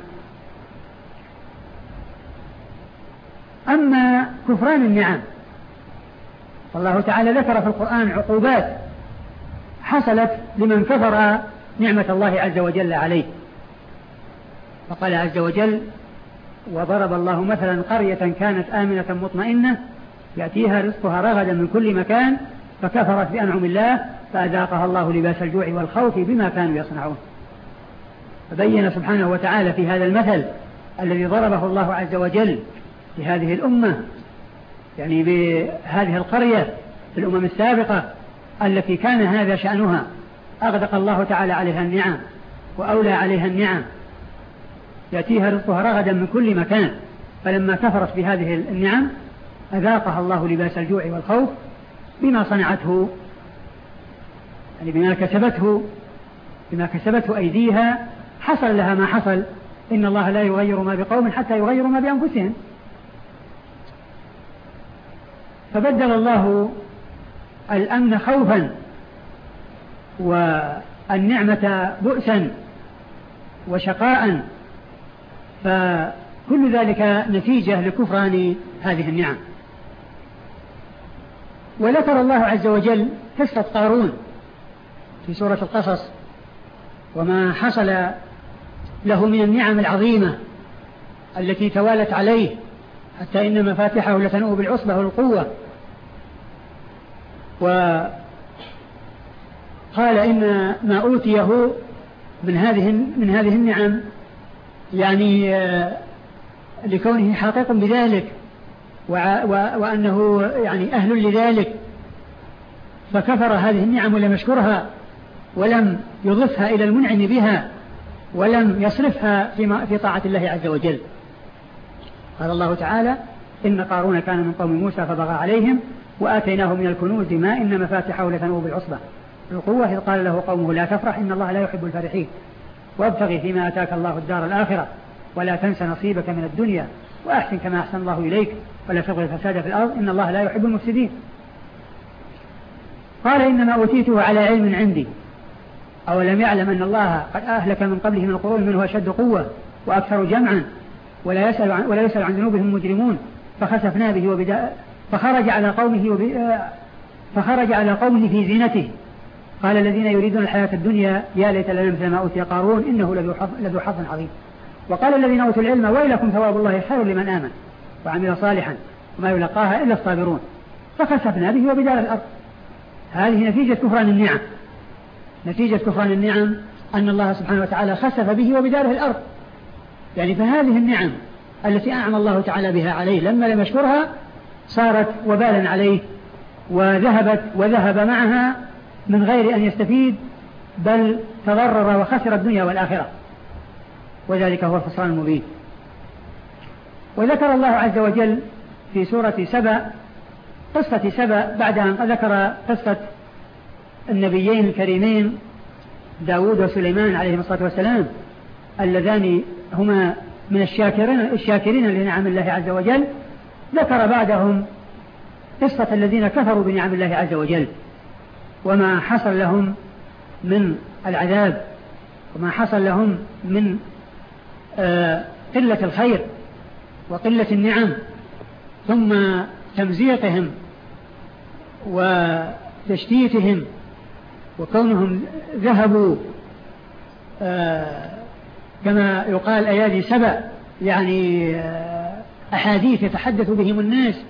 أما كفران النعم فالله تعالى ذكر في القرآن عقوبات حصلت لمن كفر نعمة الله عز وجل عليه، فقال عز وجل وضرب الله مثلا قرية كانت آمنة مطمئنة يأتيها رزقها رغدا من كل مكان فكفرت بأنعم الله فأذاقها الله لباس الجوع والخوف بما كانوا يصنعون. فبين سبحانه وتعالى في هذا المثل الذي ضربه الله عز وجل لهذه الأمة، يعني بهذه القرية في الأمم السابقة التي كان هذا شأنها، أغدق الله تعالى عليها النعم وأولى عليها النعم، يأتيها رزقها رغدا من كل مكان، فلما كفرت بهذه النعم أذاقها الله لباس الجوع والخوف بما صنعته، يعني بما كسبته بما كسبته أيديها حصل لها ما حصل. إن الله لا يغير ما بقوم حتى يغيروا ما بأنفسهم. فبدل الله الأمن خوفا والنعمة بؤسا وشقاء، فكل ذلك نتيجة لكفران هذه النعم. وذكر الله عز وجل قصة قارون في سورة القصص وما حصل له من النعم العظيمة التي توالت عليه حتى إن مفاتحه لتنوء بالعصبة والقوة. وقال إن ما أوتيه من هذه من هذه النعم يعني لكونه حقيق بذلك وأنه يعني أهل لذلك، فكفر هذه النعم ولم يشكرها ولم يضفها إلى المنعم بها ولم يصرفها في طاعة الله عز وجل. قال الله تعالى: إن قارون كان من قوم موسى فبغى عليهم وآتيناه من الكنوز ما إن مفاتحه لتنوء بالعصبة القوة إذ قال له قومه لا تفرح إن الله لا يحب الفرحين وابتغي فيما آتاك الله الدار الآخرة ولا تنس نصيبك من الدنيا وأحسن كما أحسن الله إليك ولا تبغي الفساد في الأرض إن الله لا يحب المفسدين. قال: إنما أوتيته على علم عندي أولم يعلم أن الله قد أهلك من قبله من القرون من هو أشد قوة وأكثر جمعا ولا يسأل عن, ولا يسأل عن ذنوبهم مجرمون فخسفنا به وبدا فخرج على قومه وب... فخرج على قومه في زينته. قال الذين يريدون الحياة الدنيا يا ليت لنا مثل ما أوتي قارون إنه لذو حظ عظيم. وقال الذين أوتوا العلم ويلكم ثواب الله خير لمن آمن وعمل صالحا وما يلقاها إلا الصابرون فخسفنا به وبدار الأرض. هذه نتيجة كفران النعم، نتيجة كفران النعم أن الله سبحانه وتعالى خسف به وبداره الأرض. يعني فهذه النعم التي أنعم الله تعالى بها عليه لما لم يشكرها صارت وبالا عليه وذهبت وذهب معها من غير أن يستفيد بل تضرر وخسر الدنيا والآخرة، وذلك هو الخسران المبين. وذكر الله عز وجل في سورة سبأ قصة سبأ بعد أن ذكر قصة النبيين الكريمين داود وسليمان عليهم الصلاة والسلام اللذان هما من الشاكرين, الشاكرين لنعم الله عز وجل. ذكر بعدهم قصة الذين كفروا بنعم الله عز وجل وما حصل لهم من العذاب وما حصل لهم من آه قلة الخير وقلة النعم ثم تمزيقهم وتشتيتهم وكونهم ذهبوا آه كما يقال أيادي سبأ يعني آه أحاديث يتحدث بهم الناس.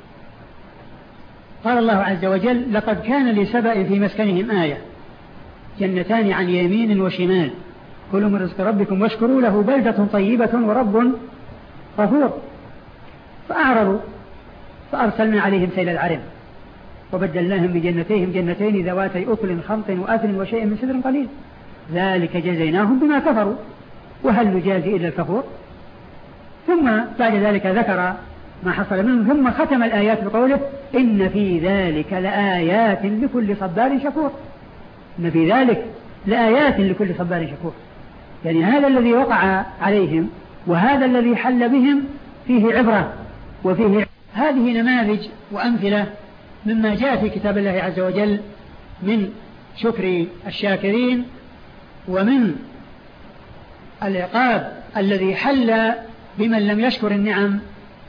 قال الله عز وجل: لقد كان لسبأ في مسكنهم آية جنتان عن يمين وشمال كلوا من رزق ربكم واشكروا له بلدة طيبة ورب غفور فأعرضوا فأرسلنا عليهم سيل العرم وبدلناهم بجنتيهم جنتين ذواتي أكل خمط وأثل وشيء من سدر قليل ذلك جزيناهم بما كفروا وهل نجازي إلا الكفور. ثم بعد ذلك ذكر ما حصل منهم ثم ختم الآيات بقوله: إن في ذلك لآيات لكل صبار شكور. إن في ذلك لآيات لكل صبار شكور. يعني هذا الذي وقع عليهم وهذا الذي حل بهم فيه عبرة وفيه هذه نماذج وأمثلة مما جاء في كتاب الله عز وجل من شكر الشاكرين ومن العقاب الذي حل بمن لم يشكر النعم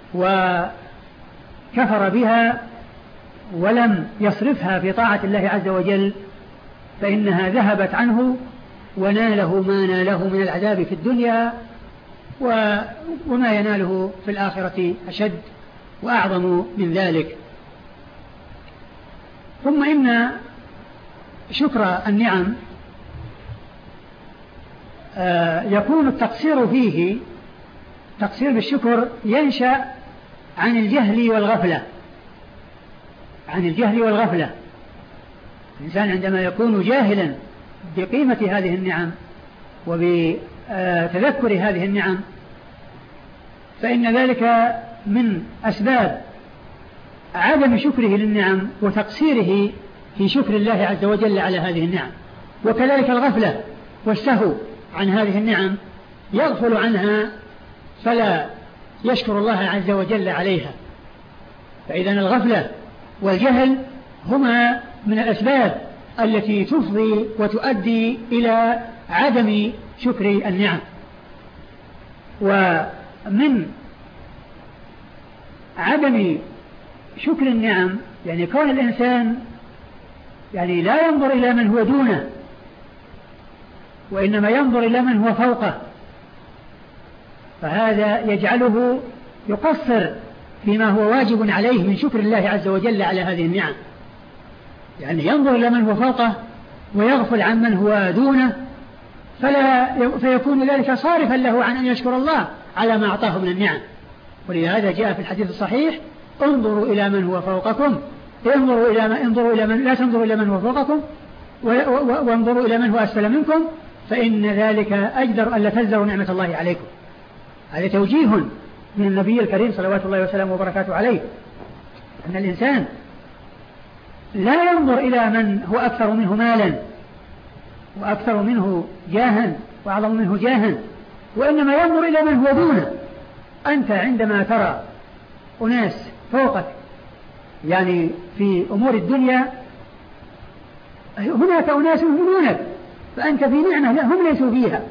وكفر بها ولم يصرفها في طاعة الله عز وجل فإنها ذهبت عنه وناله ما ناله من العذاب في الدنيا وما يناله في الآخرة أشد وأعظم من ذلك. ثم إن شكر النعم يكون التقصير فيه تقصير بالشكر ينشأ عن الجهل والغفلة عن الجهل والغفلة. الإنسان عندما يكون جاهلا بقيمة هذه النعم وبتذكر هذه النعم فإن ذلك من أسباب عدم شكره للنعم وتقصيره في شكر الله عز وجل على هذه النعم. وكذلك الغفلة والسهو عن هذه النعم يغفل عنها فلا يشكر الله عز وجل عليها. فإذا الغفلة والجهل هما من الأسباب التي تفضي وتؤدي إلى عدم شكر النعم. ومن عدم شكر النعم يعني كون الإنسان يعني لا ينظر إلى من هو دونه وإنما ينظر إلى من هو فوقه فهذا يجعله يقصر فيما هو واجب عليه من شكر الله عز وجل على هذه النعم، يعني ينظر إلى من هو فوقه ويغفل عن من هو دونه، فلا فيكون ذلك صارفا له عن أن يشكر الله على ما أعطاه من النعم. ولهذا جاء في الحديث الصحيح: انظروا إلى من هو فوقكم، انظروا إلى من انظروا إلى من لا تنظروا إلى من هو فوقكم وانظروا إلى من هو أسفل منكم، فإن ذلك أجدر ألا تزدروا نعمة الله عليكم. هذا توجيه من النبي الكريم صلوات الله وسلامه وبركاته عليه، أن الإنسان لا ينظر إلى من هو أكثر منه مالا وأكثر منه جاها وأعظم منه جاها، وإنما ينظر إلى من هو دونه. أنت عندما ترى أناس فوقك يعني في أمور الدنيا، هناك أناس دونك فأنت في نعمة هم ليسوا فيها،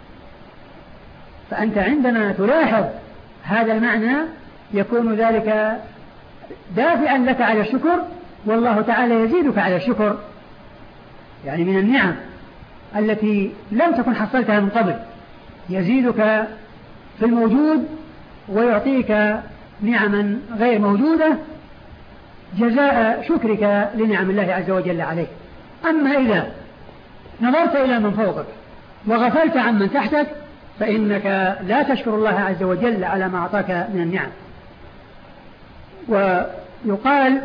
فأنت عندما تلاحظ هذا المعنى يكون ذلك دافعا لك على الشكر، والله تعالى يزيدك على الشكر، يعني من النعم التي لم تكن حصلتها من قبل، يزيدك في الموجود ويعطيك نعما غير موجودة جزاء شكرك لنعم الله عز وجل عليك. أما إذا نظرت إلى من فوقك وغفلت عن من تحتك فإنك لا تشكر الله عز وجل على ما أعطاك من النعم. ويقال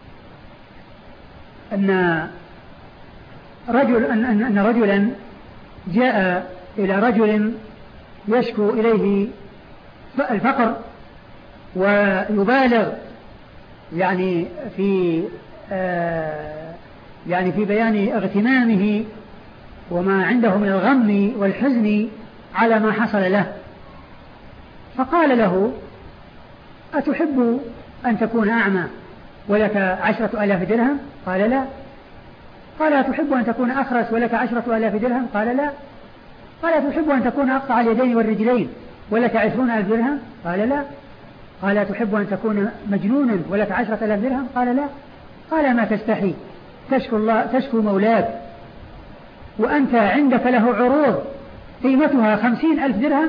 أن رجل أن, أن رجلا جاء إلى رجل يشكو إليه الفقر ويبالغ يعني في آه يعني في بيان اغتمامه وما عنده من الغم والحزن على ما حصل له، فقال له: أتحب أن تكون أعمى ولك عشرة آلاف درهم؟ قال: لا. قال: أتحب أن تكون أخرس ولك عشرة آلاف درهم؟ قال: لا. قال: أتحب أن تكون أقطع اليدين والرجلين ولك عشرون ألف درهم؟ قال: لا. قال: أتحب أن تكون مجنونا ولك عشرة آلاف درهم؟ قال: لا. قال: ما تستحي تشكو الله تشكو مولاك وأنت عندك له عروض قيمتها خمسين ألف درهم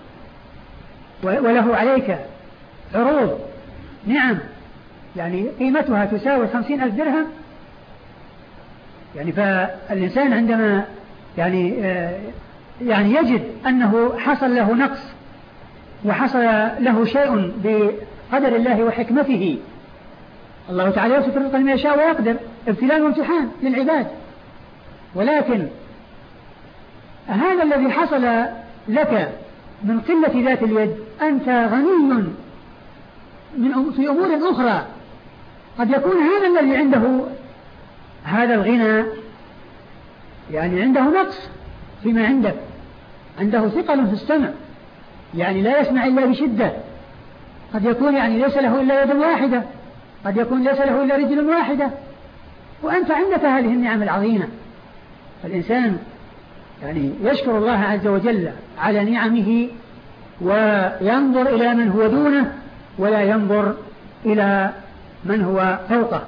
وله عليك عروض نعم يعني قيمتها تساوي خمسين ألف درهم. يعني فالإنسان عندما يعني يعني يجد أنه حصل له نقص وحصل له شيء بقدر الله وحكمته، الله تعالى يوسف الرزق لمن يشاء ويقدر، ابتلاء وامتحان للعباد، ولكن هذا الذي حصل لك من قلة ذات اليد أنت غني من في أمور أخرى، قد يكون هذا الذي عنده هذا الغنى يعني عنده نقص فيما عندك، عنده ثقل في السمع يعني لا يسمع إلا بشدة، قد يكون يعني ليس له إلا يد واحدة، قد يكون ليس له إلا رجل واحدة، وأنت عندك هذه النعم العظيمة. فالإنسان يعني يشكر الله عز وجل على نعمه وينظر إلى من هو دونه ولا ينظر إلى من هو فوقه.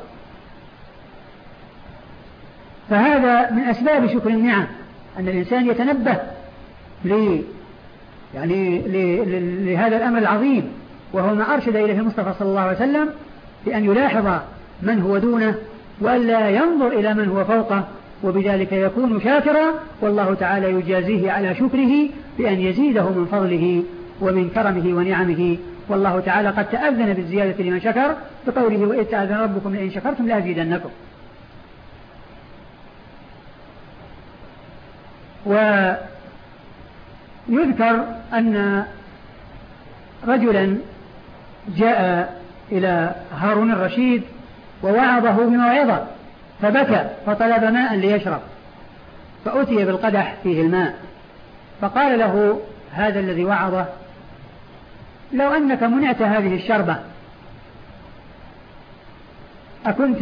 فهذا من أسباب شكر النعم أن الإنسان يتنبه ل يعني لهذا الأمر العظيم، وهو ما أرشد إليه المصطفى صلى الله عليه وسلم بأن يلاحظ من هو دونه وألا ينظر إلى من هو فوقه، وبذلك يكون شاكرا، والله تعالى يجازيه على شكره بأن يزيده من فضله ومن كرمه ونعمه. والله تعالى قد تأذن بالزيادة لمن شكر بقوله: وإذ تأذن ربكم لئن شكرتم لأزيدنكم. ويذكر أن رجلا جاء إلى هارون الرشيد ووعظه بموعظة فبكى فطلب ماء ليشرب، فأتي بالقدح فيه الماء، فقال له هذا الذي وعظه: لو أنك منعت هذه الشربة أكنت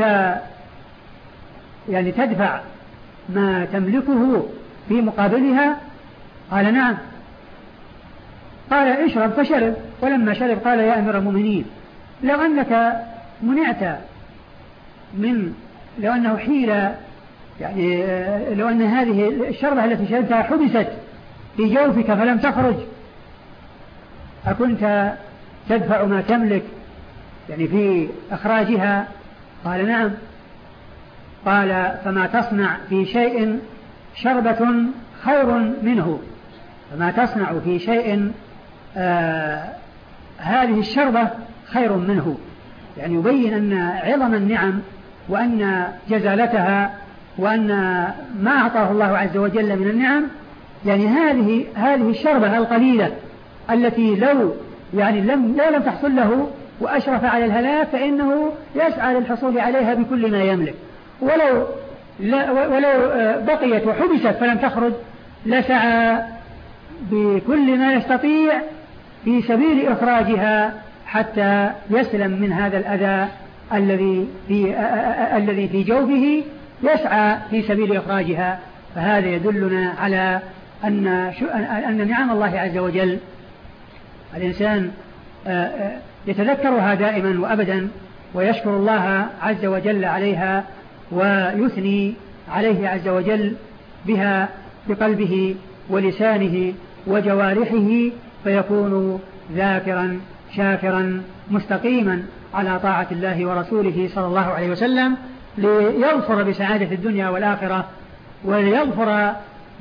يعني تدفع ما تملكه في مقابلها؟ قال: نعم. قال: اشرب، فشرب، ولما شرب قال: يا أمير المؤمنين، لو أنك منعت من لو أنه حيل يعني لو أن هذه الشربة التي شربتها حبست في جوفك فلم تخرج أكنت تدفع ما تملك يعني في إخراجها؟ قال نعم. قال فما تصنع في شيء شربة خير منه، فما تصنع في شيء آه هذه الشربة خير منه، يعني يبين أن عظم النعم وأن جزالتها وأن ما أعطاه الله عز وجل من النعم، يعني هذه هذه الشربة القليلة التي لو يعني لم لا لم تحصل له وأشرف على الهلاك فإنه يسعى للحصول عليها بكل ما يملك، ولو لا ولو بقيت وحبست فلم تخرج لسعى بكل ما يستطيع في سبيل إخراجها حتى يسلم من هذا الأذى الذي في الذي في جوفه، يسعى في سبيل إخراجها. فهذا يدلنا على أن أن نعم الله عز وجل الإنسان يتذكرها دائما وأبدا ويشكر الله عز وجل عليها ويثني عليه عز وجل بها بقلبه ولسانه وجوارحه، فيكون ذاكرا شاكرا مستقيما على طاعة الله ورسوله صلى الله عليه وسلم، ليظفر بسعادة الدنيا والآخرة وليظفر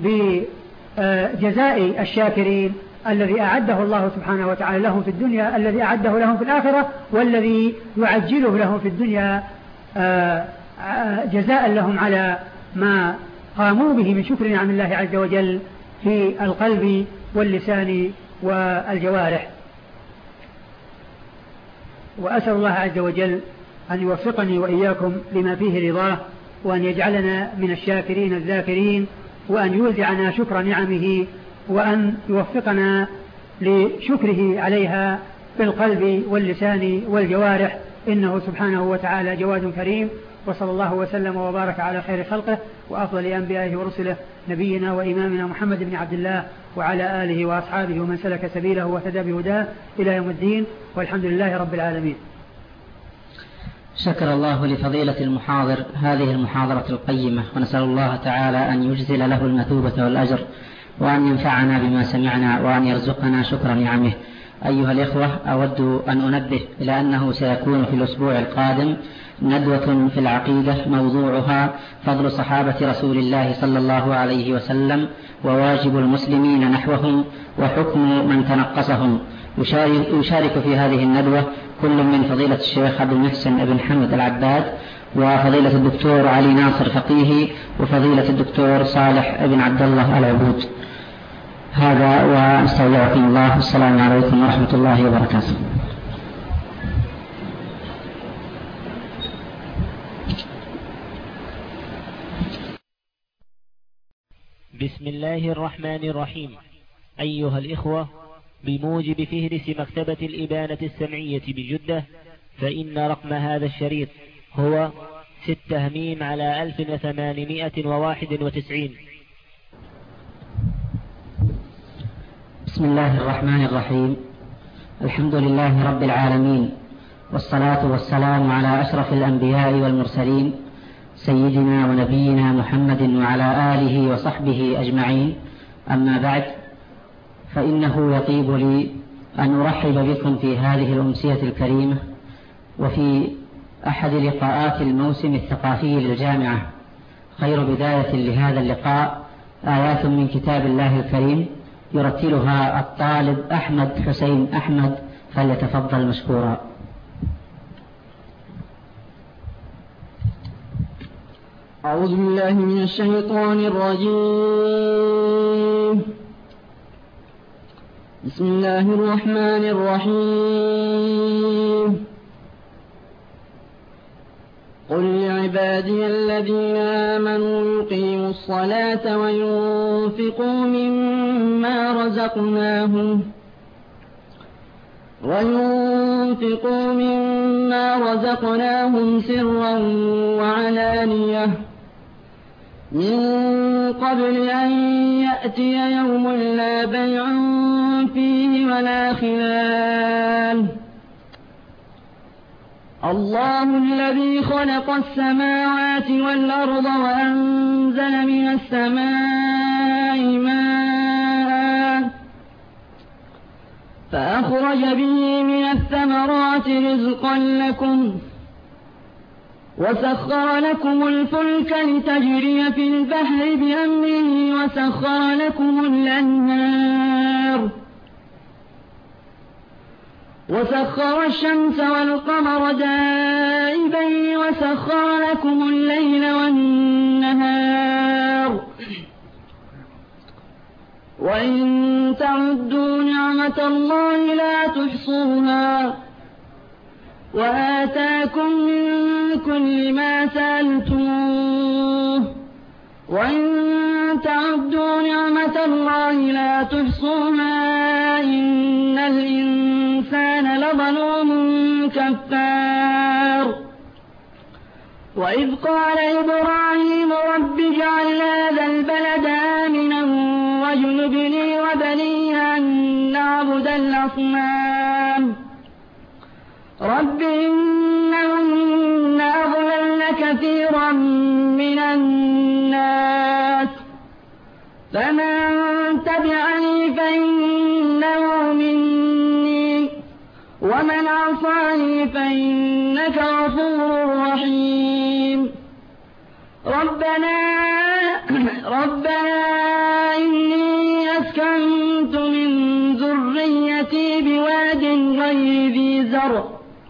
بجزاء الشاكرين الذي أعده الله سبحانه وتعالى لهم في الدنيا، الذي أعده لهم في الآخرة، والذي يعجله لهم في الدنيا جزاء لهم على ما قاموا به من شكر نعم الله عز وجل في القلب واللسان والجوارح. وأسأل الله عز وجل أن يوفقني وإياكم لما فيه رضاه، وأن يجعلنا من الشاكرين الذاكرين، وأن يوزعنا شكر نعمه، وأن يوفقنا لشكره عليها بالقلب واللسان والجوارح، إنه سبحانه وتعالى جواد كريم. وصلى الله وسلم وبارك على خير خلقه وأفضل أنبيائه ورسله نبينا وإمامنا محمد بن عبد الله وعلى آله وأصحابه ومن سلك سبيله واهتدى بهداه إلى يوم الدين، والحمد لله رب العالمين. شكر الله لفضيلة المحاضر هذه المحاضرة القيمة، ونسأل الله تعالى أن يجزل له المثوبة والأجر، وأن ينفعنا بما سمعنا، وأن يرزقنا شكر نعمه. أيها الإخوة، أود أن أنبه إلى أنه سيكون في الأسبوع القادم ندوة في العقيدة موضوعها فضل صحابة رسول الله صلى الله عليه وسلم وواجب المسلمين نحوهم وحكم من تنقصهم. يشارك في هذه الندوة كل من فضيلة الشيخ عبد المحسن بن حمد العباد، وفضيلة الدكتور علي ناصر فقيهي، وفضيلة الدكتور صالح بن عبد الله العبود. هذا واستودعكم الله، السلام عليكم ورحمة الله وبركاته. بسم الله الرحمن الرحيم. أيها الإخوة، بموجب فهرس مكتبة الإبانة السمعية بجدة، فإن رقم هذا الشريط هو ستة ميم على ألف وثمانمائة وواحد وتسعين. بسم الله الرحمن الرحيم. الحمد لله رب العالمين، والصلاة والسلام على أشرف الأنبياء والمرسلين سيدنا ونبينا محمد وعلى آله وصحبه أجمعين. أما بعد، فإنه يطيب لي أن أرحب بكم في هذه الأمسية الكريمة، وفي أحد لقاءات الموسم الثقافي للجامعة. خير بداية لهذا اللقاء آيات من كتاب الله الكريم يرتلها الطالب أحمد حسين أحمد، فليتفضل مشكورا. أعوذ بالله من الشيطان الرجيم. بسم الله الرحمن الرحيم. قل لعبادي الذين آمنوا يقيموا الصلاة وينفقوا مما رزقناهم وينفقوا مما رزقناهم سرا وعلانية من قبل أن يأتي يوم لا بيع فيه ولا خلال. الله الذي خلق السماوات والأرض وأنزل من السماء ماء فأخرج به من الثمرات رزقا لكم وسخر لكم الفلك لتجري في البحر بأمره وسخر لكم الأنهار وسخر الشمس والقمر دائبين وسخر لكم الليل والنهار وإن تعدوا نعمة الله لا تحصوها وآتاكم من كل ما سألتموه وإن تعدوا نعمة الله لا تحصوها إن الإنسان لظلوم كفار وإذ قال إبراهيم رب اجعل هذا البلد آمنا واجنبني وبني أن نعبد الأصنام رب إنهن أضللن كثيرا من الناس فمن تبعني فإنه مني ومن عصاني فإنك غفور رحيم ربنا ربنا إني أسكنت من ذريتي بواد غير ذي زرع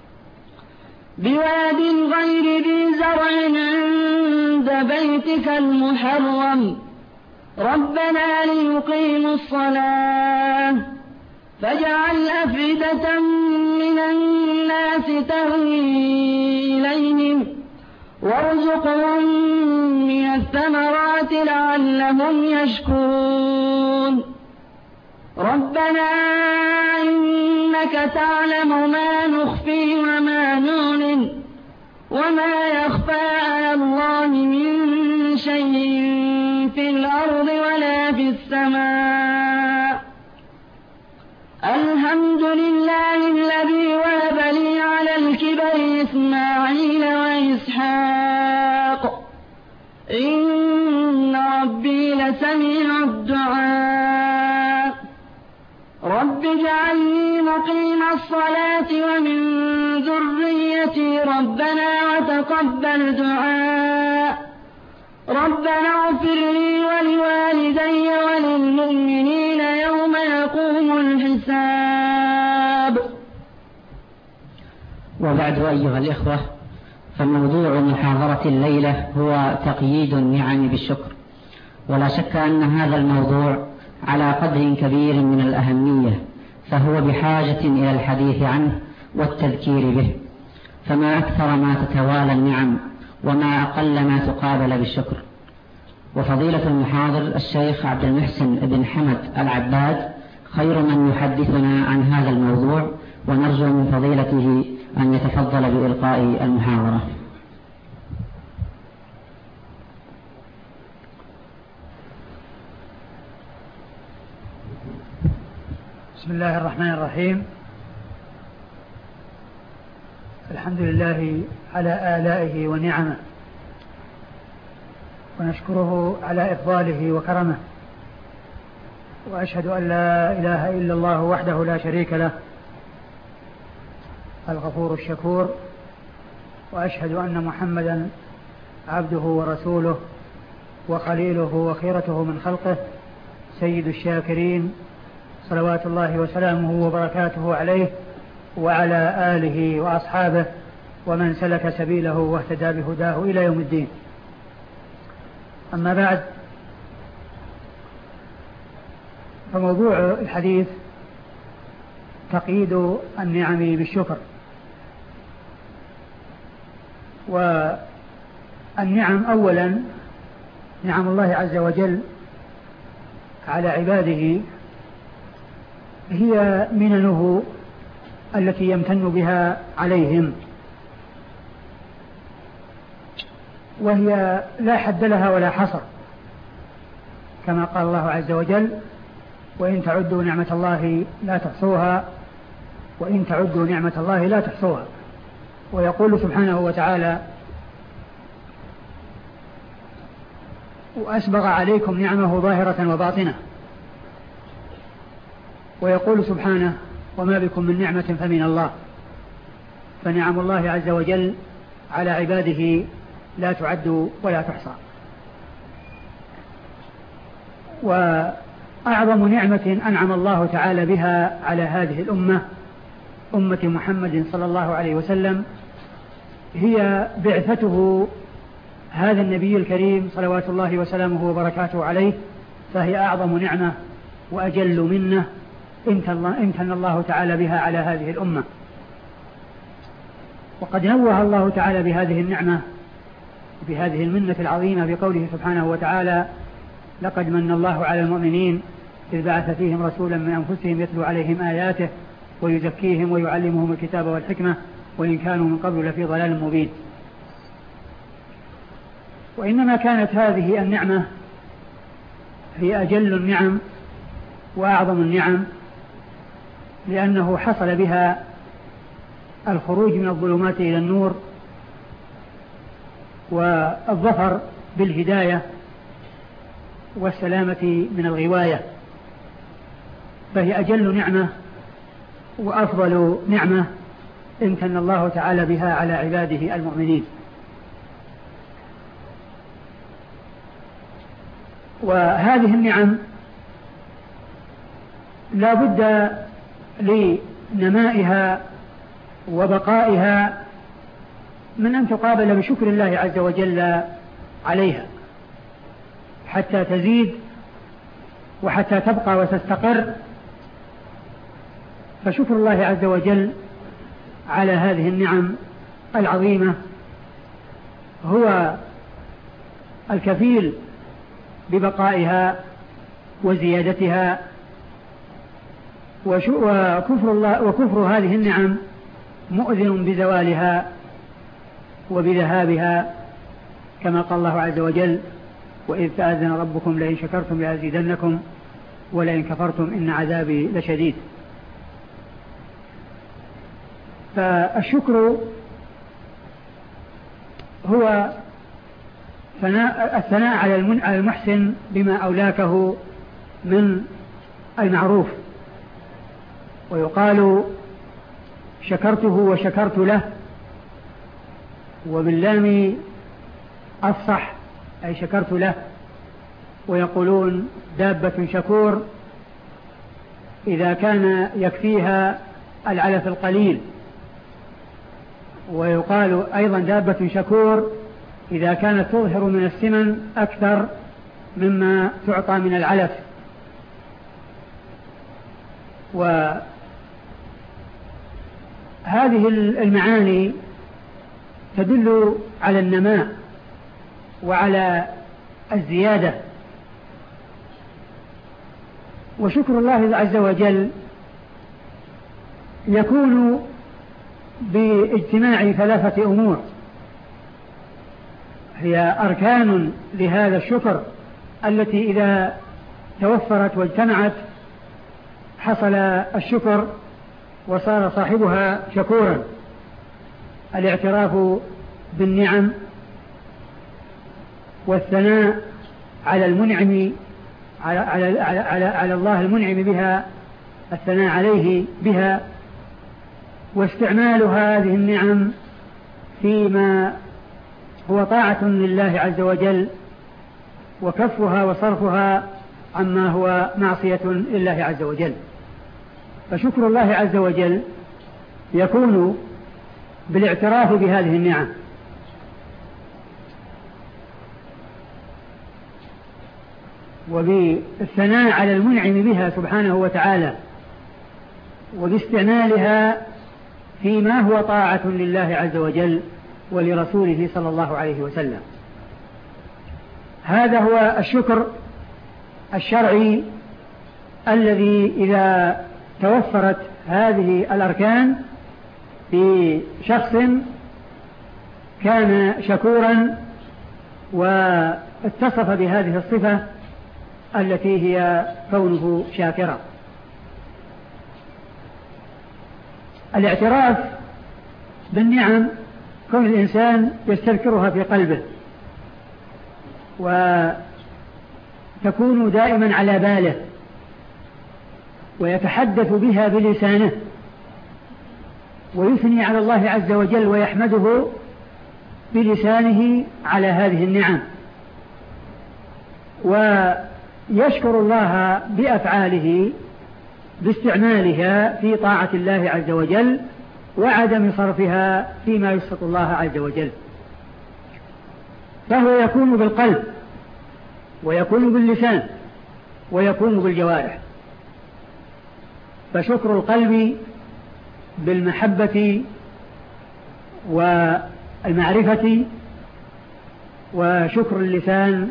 بواد غير ذي زرع عند بيتك المحرم ربنا ليقيموا الصلاة فاجعل أفئدة من الناس تهوي إليهم وارزقهم من الثمرات لعلهم يشكرون ربنا إنك تعلم ما نخفي وما نعلن وما يخفى على الله من شيء في الأرض ولا في السماء الحمد لله الذي وهب لي على الكبر إسماعيل وإسحاق إن ربي لسميع الدعاء رب اجعلني مقيم الصلاة ومن ذريتي ربنا وتقبل دعاء ربنا اغفر لي ولوالدي وللمؤمنين يوم يقوم الحساب. وبعد أيها الإخوة، فموضوع محاضرة الليلة هو تقييد النعم بالشكر، ولا شك أن هذا الموضوع على قدر كبير من الأهمية، فهو بحاجة إلى الحديث عنه والتذكير به، فما أكثر ما تتوالى النعم وما أقل ما تقابل بالشكر. وفضيلة المحاضر الشيخ عبد المحسن بن حمد العباد خير من يحدثنا عن هذا الموضوع، ونرجو من فضيلته أن يتفضل بإلقاء المحاضرة. بسم الله الرحمن الرحيم. الحمد لله على آلائه ونعمه، ونشكره على إفضاله وكرمه، وأشهد أن لا إله إلا الله وحده لا شريك له الغفور الشكور، وأشهد أن محمدا عبده ورسوله وخليله وخيرته من خلقه سيد الشاكرين، صلوات الله وسلامه وبركاته عليه وعلى آله وأصحابه ومن سلك سبيله واهتدى بهداه إلى يوم الدين. أما بعد، فموضوع الحديث تقييد النعم بالشكر. والنعم أولا نعم الله عز وجل على عباده هي مننه التي يمتن بها عليهم، وهي لا حد لها ولا حصر، كما قال الله عز وجل: وإن تعدوا نعمة الله لا تحصوها وإن تعدوا نعمة الله لا تحصوها. ويقول سبحانه وتعالى: وأسبغ عليكم نعمه ظاهرة وباطنة. ويقول سبحانه: وما بكم من نعمة فمن الله، فنعم الله عز وجل على عباده لا تعد ولا تحصى. وأعظم نعمة أنعم الله تعالى بها على هذه الأمة أمة محمد صلى الله عليه وسلم هي بعثته هذا النبي الكريم صلوات الله وسلامه وبركاته عليه، فهي أعظم نعمة وأجل منة امتن الله تعالى بها على هذه الأمة. وقد نوه الله تعالى بهذه النعمة بهذه المنة العظيمة بقوله سبحانه وتعالى: لقد من الله على المؤمنين إذ بعث فيهم رسولا من أنفسهم يتلو عليهم آياته ويزكيهم ويعلمهم الكتاب والحكمة وإن كانوا من قبل لفي ضلال مبين. وإنما كانت هذه النعمة هي أجل النعم وأعظم النعم، لأنه حصل بها الخروج من الظلمات إلى النور والظفر بالهداية والسلامة من الغواية، فهي أجل نعمة وأفضل نعمة امتن الله تعالى بها على عباده المؤمنين. وهذه النعم لا بد لنمائها وبقائها من أن تقابل بشكر الله عز وجل عليها حتى تزيد وحتى تبقى وتستقر. فشكر الله عز وجل على هذه النعم العظيمة هو الكفيل ببقائها وزيادتها، وكفر, الله وكفر هذه النعم مؤذن بزوالها وبذهابها، كما قال الله عز وجل: وإذ تأذن ربكم لئن شكرتم لأزيدنكم ولئن كفرتم إن عذابي لشديد. فالشكر هو الثناء على المحسن بما أولاكه من المعروف، ويقال شكرته وشكرت له، وباللام أفصح أي شكرت له. ويقولون دابة شكور إذا كان يكفيها العلف القليل، ويقال أيضا دابة شكور إذا كانت تظهر من السمن أكثر مما تعطى من العلف. وهذه المعاني تدل على النماء وعلى الزيادة. وشكر الله عز وجل يكون باجتماع ثلاثة أمور هي أركان لهذا الشكر، التي إذا توفرت واجتمعت حصل الشكر وصار صاحبها شكورا: الاعتراف بالنعم، والثناء على المنعم على, على, على, على, على الله المنعم بها، الثناء عليه بها، واستعمال هذه النعم فيما هو طاعة لله عز وجل، وكفها وصرفها عما هو معصية لله عز وجل. فشكر الله عز وجل يكون بالاعتراف بهذه النعم، وبالثناء على المنعم بها سبحانه وتعالى، وباستعمالها فيما هو طاعة لله عز وجل ولرسوله صلى الله عليه وسلم. هذا هو الشكر الشرعي الذي إذا توفرت هذه الأركان في شخص كان شكورا واتصف بهذه الصفة التي هي كونه شاكرا. الاعتراف بالنعم كون الإنسان يستذكرها في قلبه وتكون دائما على باله، ويتحدث بها بلسانه ويثني على الله عز وجل ويحمده بلسانه على هذه النعم، ويشكر الله بأفعاله باستعمالها في طاعة الله عز وجل وعدم صرفها فيما يسخط الله عز وجل. فهو يكون بالقلب ويكون باللسان ويكون بالجوارح. فشكر القلب بالمحبة والمعرفة، وشكر اللسان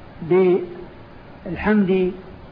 بالحمد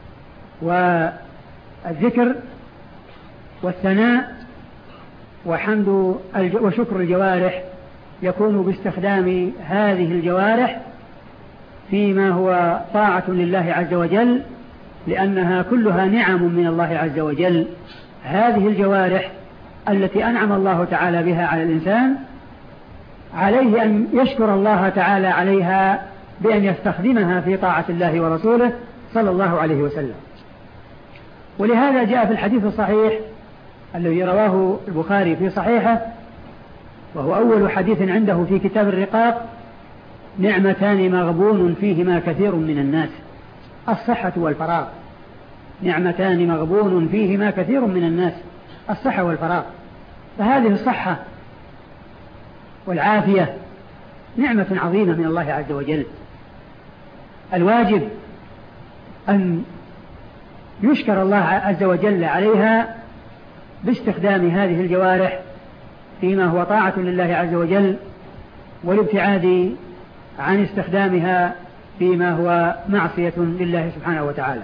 والذكر والثناء، وحمد وشكر الجوارح يكون باستخدام هذه الجوارح فيما هو طاعة لله عز وجل، لأنها كلها نعم من الله عز وجل. هذه الجوارح التي أنعم الله تعالى بها على الإنسان عليه أن يشكر الله تعالى عليها بأن يستخدمها في طاعة الله ورسوله صلى الله عليه وسلم. ولهذا جاء في الحديث الصحيح الذي رواه البخاري في صحيحه، وهو أول حديث عنده في كتاب الرقاق: نعمتان مغبون فيهما كثير من الناس، الصحة والفراغ. نعمتان مغبون فيهما كثير من الناس، الصحة والفراغ. فهذه الصحة والعافية نعمة عظيمة من الله عز وجل. الواجب أن يشكر الله عز وجل عليها باستخدام هذه الجوارح فيما هو طاعة لله عز وجل، والابتعاد عن استخدامها فيما هو معصية لله سبحانه وتعالى.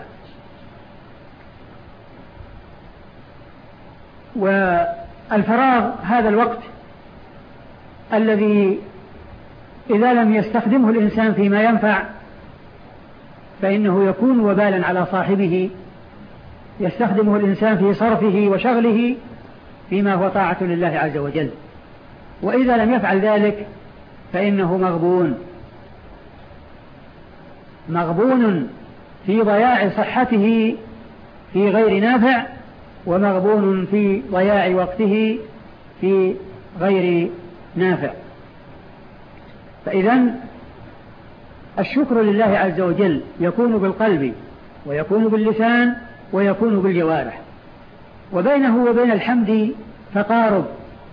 والفراغ هذا الوقت الذي إذا لم يستخدمه الإنسان فيما ينفع فإنه يكون وبالا على صاحبه. يستخدمه الإنسان في صرفه وشغله فيما هو طاعة لله عز وجل، وإذا لم يفعل ذلك فإنه مغبون مغبون في ضياع صحته في غير نافع، ومغبون في ضياع وقته في غير نافع. فإذن الشكر لله عز وجل يكون بالقلب ويكون باللسان ويكون بالجوارح، وبينه وبين الحمد تقارب.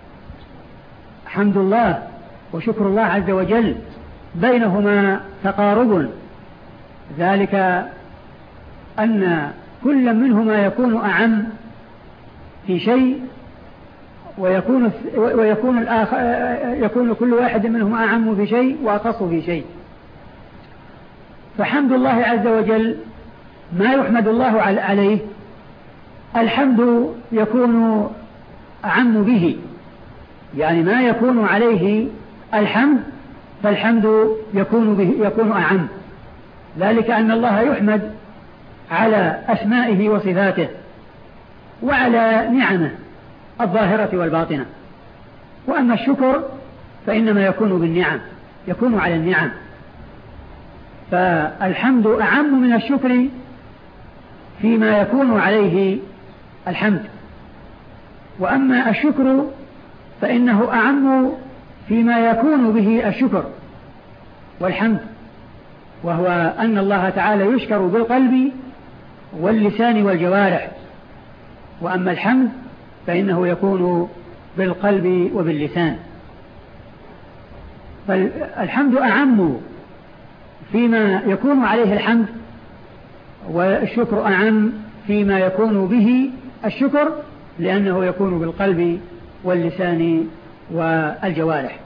حمد الله وشكر الله عز وجل بينهما تقارب، ذلك أن كل منهما يكون أعم في شيء، ويكون ويكون الآخر يكون كل واحد منهما أعم في شيء وأخص في شيء. فحمد الله عز وجل ما يحمد الله عليه الحمد يكون أعم به، يعني ما يكون عليه الحمد فالحمد يكون به يكون أعم، ذلك أن الله يحمد على أسمائه وصفاته وعلى نعمه الظاهرة والباطنة. وأما الشكر فإنما يكون بالنعم، يكون على النعم. فالحمد أعم من الشكر فيما يكون عليه الحمد، وأما الشكر فإنه أعم فيما يكون به الشكر والحمد، وهو أن الله تعالى يشكر بالقلب واللسان والجوارح. وأما الحمد فإنه يكون بالقلب وباللسان. فالحمد أعم فيما يكون عليه الحمد، والشكر أعم فيما يكون به الشكر، لأنه يكون بالقلب واللسان والجوارح.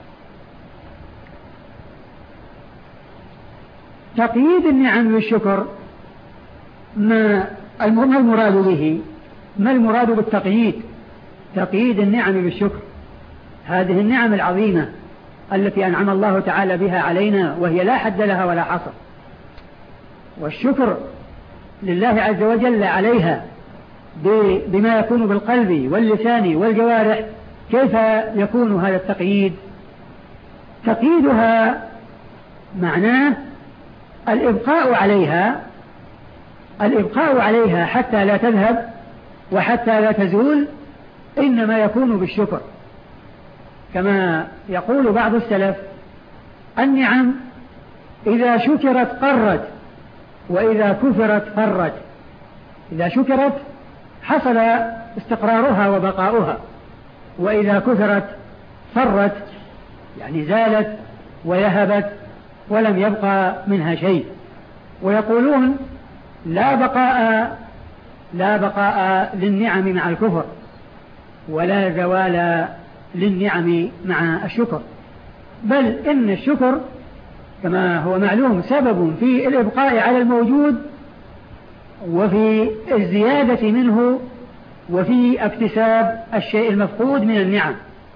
تقييد النعم بالشكر ما المراد به؟ ما المراد بالتقييد؟ تقييد النعم بالشكر، هذه النعم العظيمة التي أنعم الله تعالى بها علينا وهي لا حد لها ولا حصر، والشكر لله عز وجل عليها بما يكون بالقلب واللسان والجوارح. كيف يكون هذا التقييد؟ تقييدها معناه الإبقاء عليها الإبقاء عليها حتى لا تذهب وحتى لا تزول إنما يكون بالشكر، كما يقول بعض السلف: النعم إذا شكرت قرت، وإذا كفرت فرت. إذا شكرت حصل استقرارها وبقاؤها، وإذا كفرت فرت، يعني زالت ويهبت ولم يبقى منها شيء. ويقولون: لا بقاء لا بقاء للنعم مع الكفر، ولا زوال للنعم مع الشكر، بل إن الشكر كما هو معلوم سبب في الإبقاء على الموجود، وفي الزيادة منه، وفي اكتساب الشيء المفقود من النعم.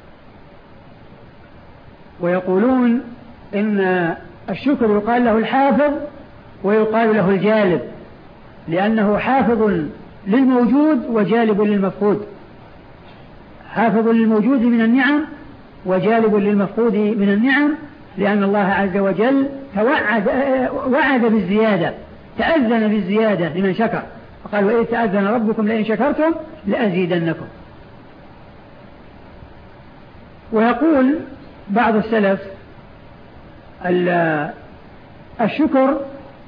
ويقولون إن الشكر يقال له الحافظ ويقال له الجالب، لأنه حافظ للموجود وجالب للمفقود، حافظ للموجود من النعم وجالب للمفقود من النعم، لأن الله عز وجل توعد وعد بالزيادة، تأذن بالزيادة لمن شكر، فقال: وإذ تأذن ربكم لئن شكرتم لأزيدنكم. ويقول بعض السلف: الشكر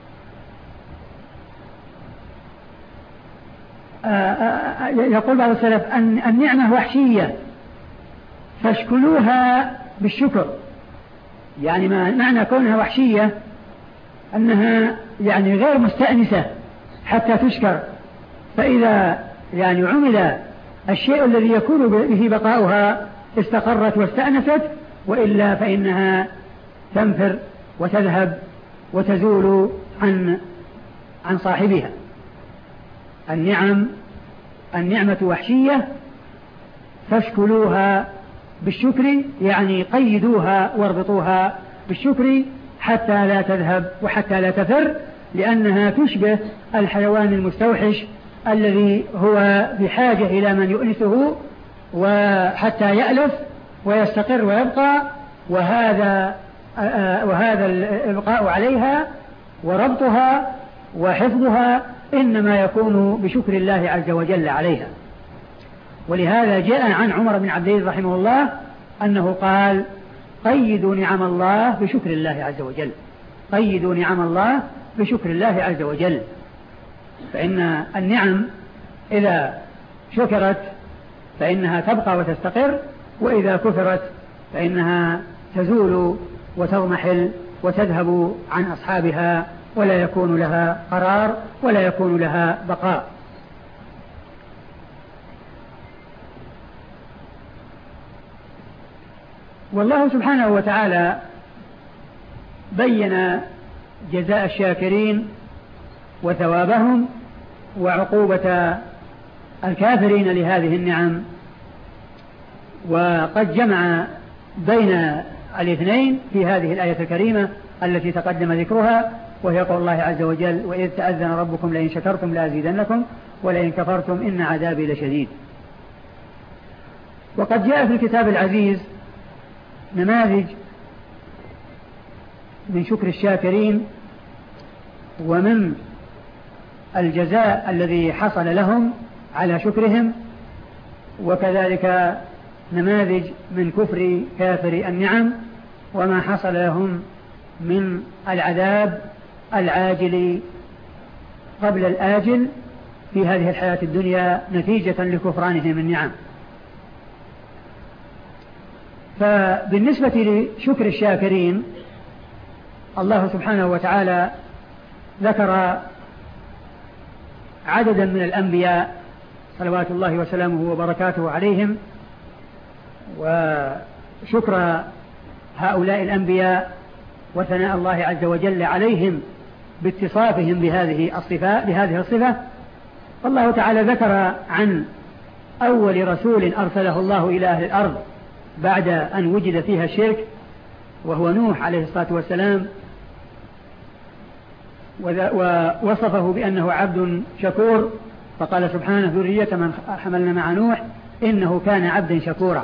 يقول بعض السلف أن النعمة وحشية فاشكلوها بالشكر. يعني ما معنى كونها وحشية أنها يعني غير مستأنسة حتى تشكر، فإذا يعني عمل الشيء الذي يكون به بقاؤها استقرت واستأنست، وإلا فإنها تنفر وتذهب وتزول عن عن صاحبها. النعم النعمة وحشية فاشكلوها بالشكر، يعني قيدوها واربطوها بالشكر حتى لا تذهب وحتى لا تفر، لأنها تشبه الحيوان المستوحش الذي هو بحاجة إلى من يؤنسه وحتى يألف ويستقر ويبقى، وهذا وهذا الإبقاء عليها وربطها وحفظها إنما يكون بشكر الله عز وجل عليها. ولهذا جاء عن عمر بن عبد العزيز رحمه الله أنه قال: قيدوا نعم الله بشكر الله عز وجل، قيدوا نعم الله بشكر الله عز وجل. فإن النعم إذا شكرت فإنها تبقى وتستقر، وإذا كفرت فإنها تزول وتضمحل وتذهب عن أصحابها، ولا يكون لها قرار ولا يكون لها بقاء. والله سبحانه وتعالى بين جزاء الشاكرين وثوابهم وعقوبة الكافرين لهذه النعم، وقد جمع بين الاثنين في هذه الآية الكريمة التي تقدم ذكرها، وهي قول الله عز وجل: وإذ تأذن ربكم لئن شكرتم لأزيدنكم ولئن كفرتم إن عذابي لشديد. وقد جاء في الكتاب العزيز نماذج من شكر الشاكرين ومن الجزاء الذي حصل لهم على شكرهم، وكذلك نماذج من كفر كافر النعم وما حصل لهم من العذاب العاجل قبل الآجل في هذه الحياة الدنيا نتيجة لكفرانهم النعم. فبالنسبة لشكر الشاكرين، الله سبحانه وتعالى ذكر عددا من الأنبياء صلوات الله وسلامه وبركاته عليهم، وشكر هؤلاء الأنبياء وثناء الله عز وجل عليهم باتصافهم بهذه الصفة بهذه الصفة. فالله تعالى ذكر عن أول رسول أرسله الله إلى أهل الأرض بعد أن وجد فيها الشرك، وهو نوح عليه الصلاة والسلام، ووصفه بأنه عبد شكور، فقال سبحانه: ذرية من حملنا مع نوح إنه كان عبدا شكورا.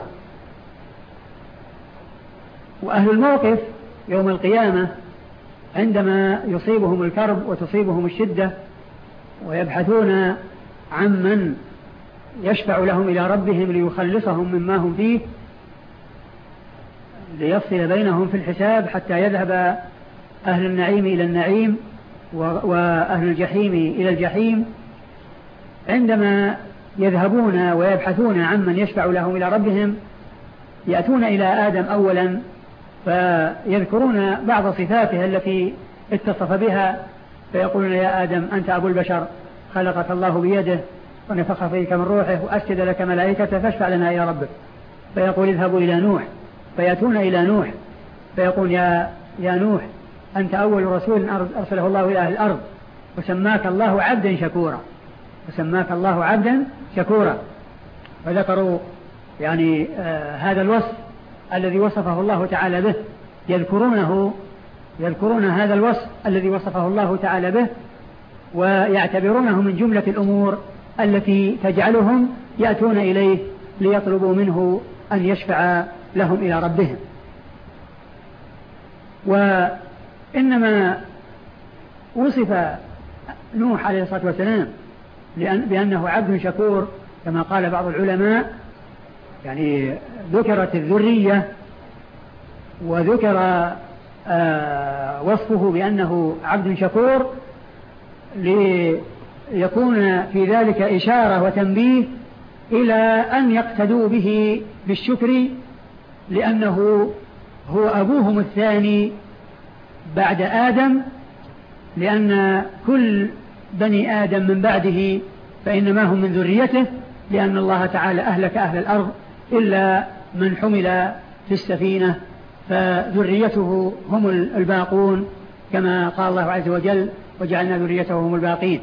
وأهل الموقف يوم القيامة عندما يصيبهم الكرب وتصيبهم الشدة ويبحثون عن من يشفع لهم إلى ربهم ليخلصهم مما هم فيه، ليفصل بينهم في الحساب حتى يذهب أهل النعيم إلى النعيم وأهل الجحيم إلى الجحيم. عندما يذهبون ويبحثون عن من يشفع لهم إلى ربهم يأتون إلى آدم أولا فيذكرون بعض صفاته التي اتصف بها، فيقولون يا آدم أنت أبو البشر، خلقك الله بيده ونفخ فيك من روحه وأسجد لك ملائكته فاشفع لنا إلى ربك. فيقول اذهبوا إلى نوح، فيأتون إلى نوح فيقول يا, يا نوح أنت أول رسول أرسله الله إلى أهل الأرض وسماك الله عبدا شكورا، وسماك الله عبدا شكورا. فذكروا يعني آه هذا الوصف الذي وصفه الله تعالى به، يذكرونه يذكرون هذا الوصف الذي وصفه الله تعالى به ويعتبرونه من جملة الأمور التي تجعلهم يأتون إليه ليطلبوا منه أن يشفع لهم إلى ربهم. وإنما وصف نوح عليه الصلاة والسلام بأنه عبد شكور كما قال بعض العلماء، يعني ذكرت الذرية وذكر آه وصفه بأنه عبد شكور ليكون في ذلك إشارة وتنبيه إلى أن يقتدوا به بالشكر، لأنه هو أبوهم الثاني بعد آدم، لأن كل بني آدم من بعده فإنما هم من ذريته، لأن الله تعالى أهلك أهل الأرض إلا من حمل في السفينة فذريته هم الباقون، كما قال الله عز وجل وجعلنا ذريته هم الباقين.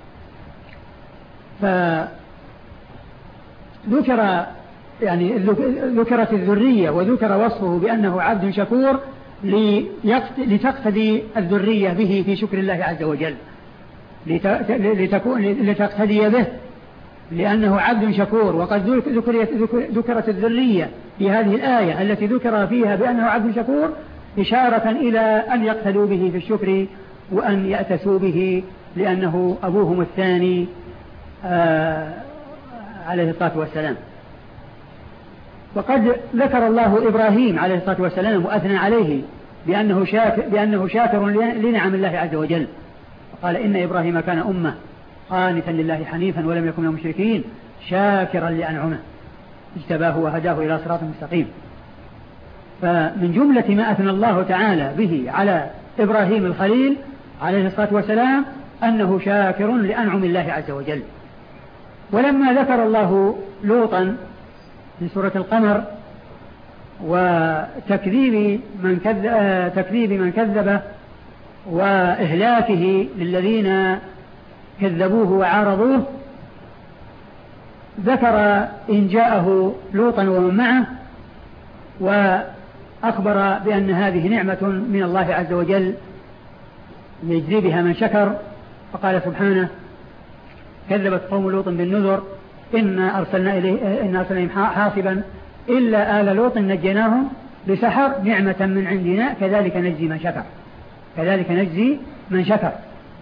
فذكر يعني ذكرت الذرية وذكر وصفه بأنه عبد شكور لتقتدي الذرية به في شكر الله عز وجل، لتكون لتقتدي به لأنه عبد شكور. وقد ذكرت الذرية في هذه الآية التي ذكر فيها بأنه عبد شكور إشارة إلى أن يقتدوا به في الشكر وأن يأتسوا به، لأنه أبوهم الثاني آه عليه الصلاة والسلام. وقد ذكر الله إبراهيم عليه الصلاة والسلام وأثنى عليه بأنه شاكر, بأنه شاكر لنعم الله عز وجل، قال إن إبراهيم كان أمة قانتا لله حنيفا ولم يكن من المشركين شاكرا لأنعمه اجتباه وهداه إلى صراط مستقيم. فمن جملة ما أثنى الله تعالى به على إبراهيم الخليل عليه الصلاة والسلام أنه شاكر لأنعم الله عز وجل. ولما ذكر الله لوطا في سورة القمر وتكذيب من كذب, تكذيب من كذبه وإهلاكه للذين كذبوه وعارضوه، ذكر إن جاءه لوطا ومن معه وأخبر بأن هذه نعمة من الله عز وجل يجزي بها من شكر. فقال سبحانه كذبت قوم لوط بالنذر إنا أرسلنا إليه إن أرسلنا حاصبا إلا آل لوط نجيناهم بسحر نعمة من عندنا كذلك نجزي من شكر كذلك نجزي من شكر.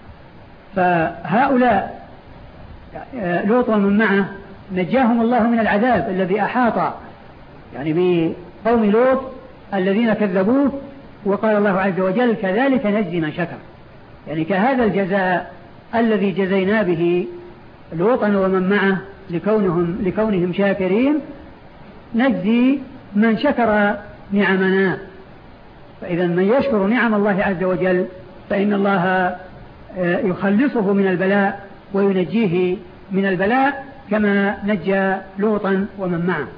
فهؤلاء لوط ومن معه نجاهم الله من العذاب الذي أحاط يعني بقوم لوط الذين كذبوه، وقال الله عز وجل كذلك نجزي من شكر، يعني كهذا الجزاء الذي جزينا به لوطا ومن معه لكونهم, لكونهم شاكرين نجزي من شكر نعمنا. فإذا من يشكر نعم الله عز وجل فإن الله يخلصه من البلاء وينجيه من البلاء كما نجى لوطا ومن معه.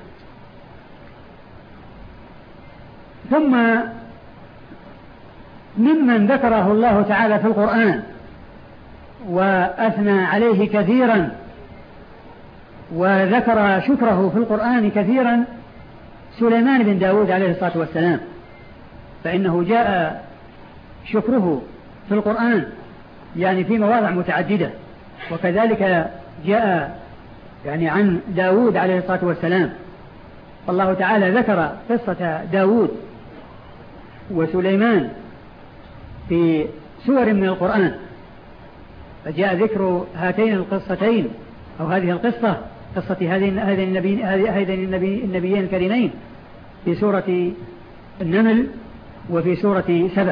ثم ممن ذكره الله تعالى في القرآن وأثنى عليه كثيرا وذكر شكره في القرآن كثيرا سليمان بن داود عليه الصلاة والسلام، فإنه جاء شكره في القرآن يعني في مواضع متعددة، وكذلك جاء يعني عن داود عليه الصلاة والسلام. فالله تعالى ذكر قصة داود وسليمان في سور من القرآن، فجاء ذكر هاتين القصتين أو هذه القصة قصة هذين النبي هذين النبي النبيين الكريمين في سورة النمل وفي سورة سبأ.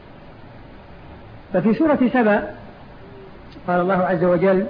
ففي سورة سبأ قال الله عز وجل: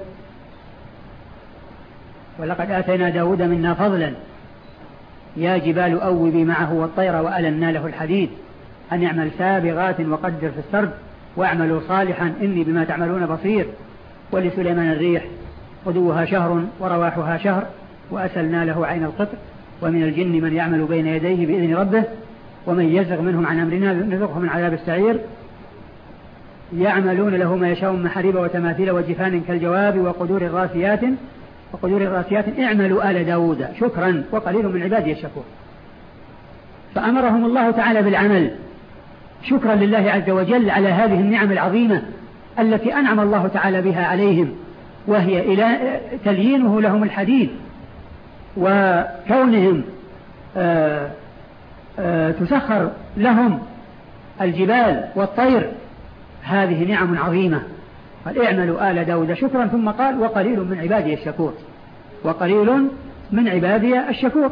ولقد آتينا داود منا فضلا يا جبال أوبي معه والطير وألنا له الحديد أن يعمل سابغات وقدر في السرد واعملوا صالحا إني بما تعملون بصير. ولسليمان الريح غدوها شهر ورواحها شهر وأسلنا له عين القطر ومن الجن من يعمل بين يديه بإذن ربه ومن يزغ منهم عن أمرنا نذقه من عذاب السعير. يعملون له ما يشاء من محاريب وتماثيل وجفان كالجواب وقدور الراسيات وقدور الراسيات اعملوا آل داود شكرا وقليل من عبادي الشكور. فأمرهم الله تعالى بالعمل شكرا لله عز وجل على هذه النعم العظيمة التي أنعم الله تعالى بها عليهم، وهي إلى تليينه لهم الحديد وكونهم آآ آآ تسخر لهم الجبال والطير. هذه نعم عظيمة. قال اعملوا آل داود شكرا ثم قال وقليل من عبادي الشكور، وقليل من عبادي الشكور.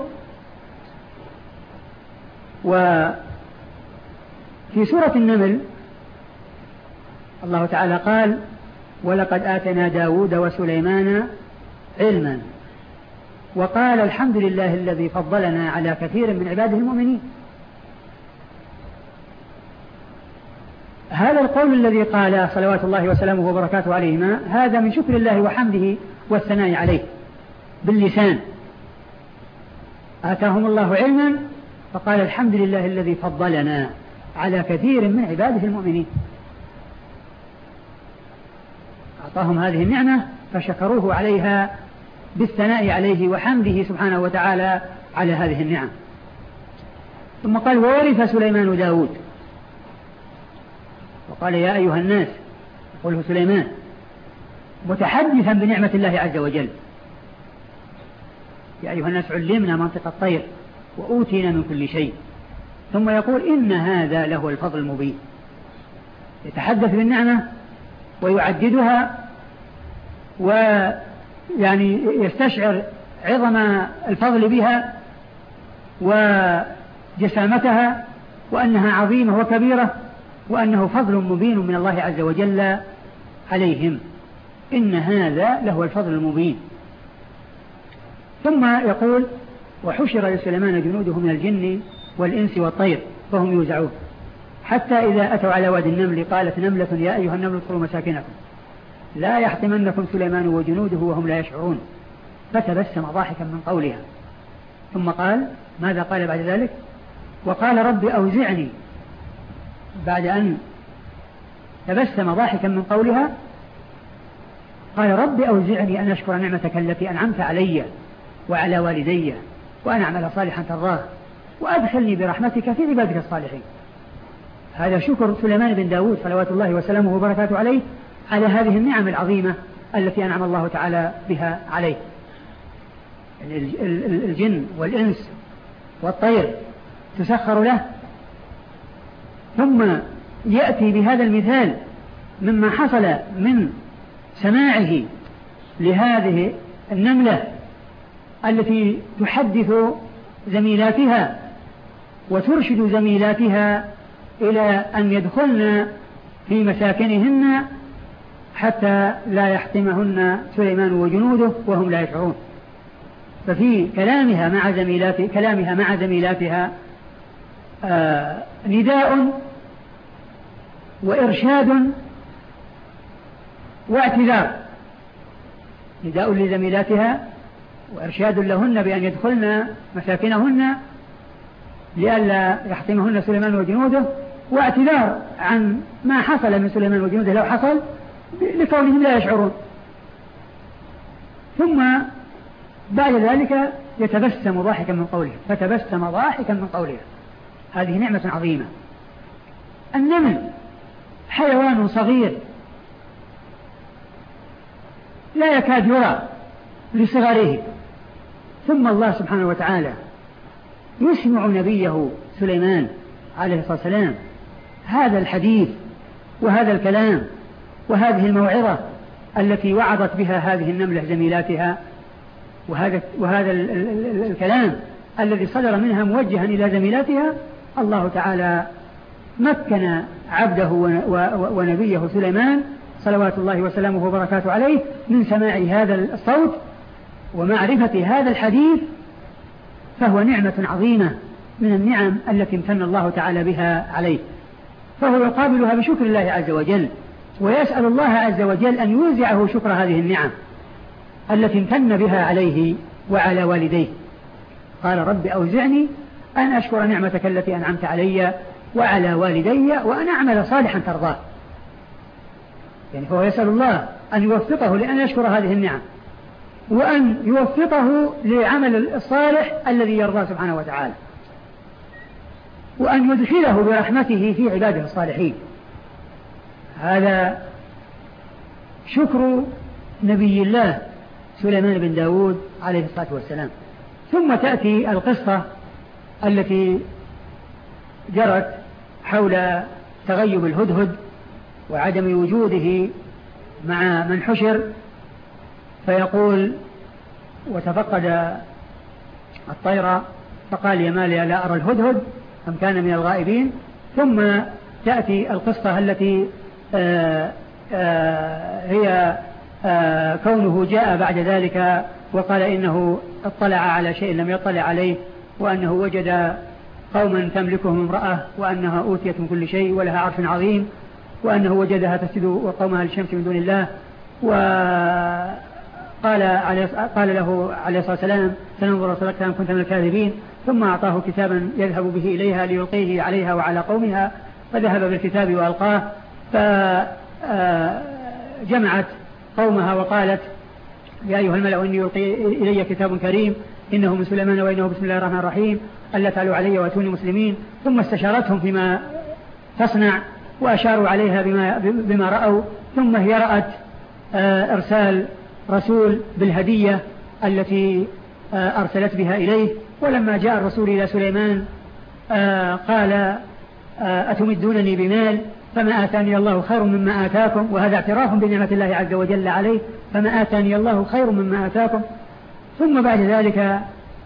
وفي سورة النمل الله تعالى قال: ولقد آتنا داود وسليمان علما. وقال: الحمد لله الذي فضلنا على كثير من عباده المؤمنين. هذا القول الذي قال صلوات الله وسلامه وبركاته عليهما هذا من شكر الله وحمده والثناء عليه باللسان. آتاهم الله علما فقال: الحمد لله الذي فضلنا على كثير من عباده المؤمنين. أعطاهم هذه النعمة فشكروه عليها بالثناء عليه وحمده سبحانه وتعالى على هذه النعم. ثم قال: وورث سليمان داود. وقال: يا أيها الناس، يقوله سليمان متحدثا بنعمة الله عز وجل: يا أيها الناس علمنا منطق الطير وأوتينا من كل شيء. ثم يقول: إن هذا له الفضل المبين. يتحدث بالنعمة ويعددها ويعني يستشعر عظم الفضل بها وجسامتها وأنها عظيمة وكبيرة وأنه فضل مبين من الله عز وجل عليهم. إن هذا له الفضل المبين. ثم يقول: وحشر لسليمان جنوده من الجن والإنس والطير فهم يوزعون حتى إذا أتوا على وادي النمل قالت نملة يا أيها النمل ادخلوا مساكنكم لا يحطمنكم سليمان وجنوده وهم لا يشعرون فتبسم ضاحكا من قولها. ثم قال: ماذا قال بعد ذلك؟ وقال: رب أوزعني، بعد أن تبسم ضاحكا من قولها قال: رب أوزعني أن أشكر نعمتك التي أنعمت علي وعلى والدي وأن أعمل صالحا ترضاه وأدخلني برحمتك في عبادك الصالحين. هذا شكر سليمان بن داود صلوات الله وسلامه وبركاته عليه على هذه النعم العظيمة التي أنعم الله تعالى بها عليه. الجن والإنس والطير تسخر له. ثم يأتي بهذا المثال مما حصل من سماعه لهذه النملة التي تحدث زميلاتها وترشد زميلاتها إلى أن يدخلن في مساكنهن حتى لا يحطمهن سليمان وجنوده وهم لا يشعرون. ففي كلامها مع زميلات كلامها مع زميلاتها آه نداء وإرشاد واعتذار. نداء لزميلاتها وإرشاد لهن بأن يدخلن مساكنهن لئلا يحطمهن سليمان وجنوده، واعتذار عن ما حصل من سليمان وجنوده لو حصل لكونهم لا يشعرون. ثم بعد ذلك يتبسم ضاحكا من قولها فتبسم ضاحكا من قولها. هذه نعمة عظيمة. النمل حيوان صغير لا يكاد يرى لصغره، ثم الله سبحانه وتعالى يسمع نبيه سليمان عليه الصلاة والسلام هذا الحديث وهذا الكلام وهذه الموعظة التي وعظت بها هذه النملة زميلاتها وهذا, وهذا ال ال ال الكلام الذي صدر منها موجها إلى زميلاتها، الله تعالى مكن عبده ونبيه سليمان صلوات الله وسلامه وبركاته عليه من سماع هذا الصوت ومعرفة هذا الحديث، فهو نعمة عظيمة من النعم التي امتن الله تعالى بها عليه، فهو يقابلها بشكر الله عز وجل، ويسأل الله عز وجل أن يوزعه شكر هذه النعم التي امتن بها عليه وعلى والديه. قال رب أوزعني أن أشكر نعمتك التي أنعمت علي وعلى والدي وأن أعمل صالحا ترضاه. يعني فهو يسأل الله أن يوفقه لأن يشكر هذه النعم، وأن يوفقه لعمل الصالح الذي يرضاه سبحانه وتعالى، وأن يدخله برحمته في عباده الصالحين. هذا شكر نبي الله سليمان بن داود عليه الصلاة والسلام. ثم تأتي القصة التي جرت حول تغيب الهدهد وعدم وجوده مع من حشر، فيقول وتفقد الطير فقال يا مالي لا أرى الهدهد أم كان من الغائبين. ثم تأتي القصة التي آآ آآ هي آآ كونه جاء بعد ذلك وقال إنه اطلع على شيء لم يطلع عليه، وأنه وجد قوما تملكهم امرأة وأنها أوتيت من كل شيء ولها عرش عظيم، وأنه وجدها تسجد وقومها للشمس من دون الله. وقال قال له عليه الصلاة والسلام سننظر صدقت أم كنت من الكاذبين. ثم أعطاه كتابا يذهب به إليها ليلقيه عليها وعلى قومها، فذهب بالكتاب وألقاه، فجمعت قومها وقالت يا أيها الملأ إني يلقي إلي كتاب كريم إنه من سليمان وإنه بسم الله الرحمن الرحيم ألا تعلوا علي وأتوني مسلمين. ثم استشارتهم فيما تصنع وأشاروا عليها بما, بما رأوا. ثم هي رأت إرسال رسول بالهدية التي أرسلت بها إليه. ولما جاء الرسول إلى سليمان قال أتمدونني بمال فما آتاني الله خير مما آتاكم، وهذا اعتراف بنعمة الله عز وجل عليه، فما آتاني الله خير مما آتاكم. ثم بعد ذلك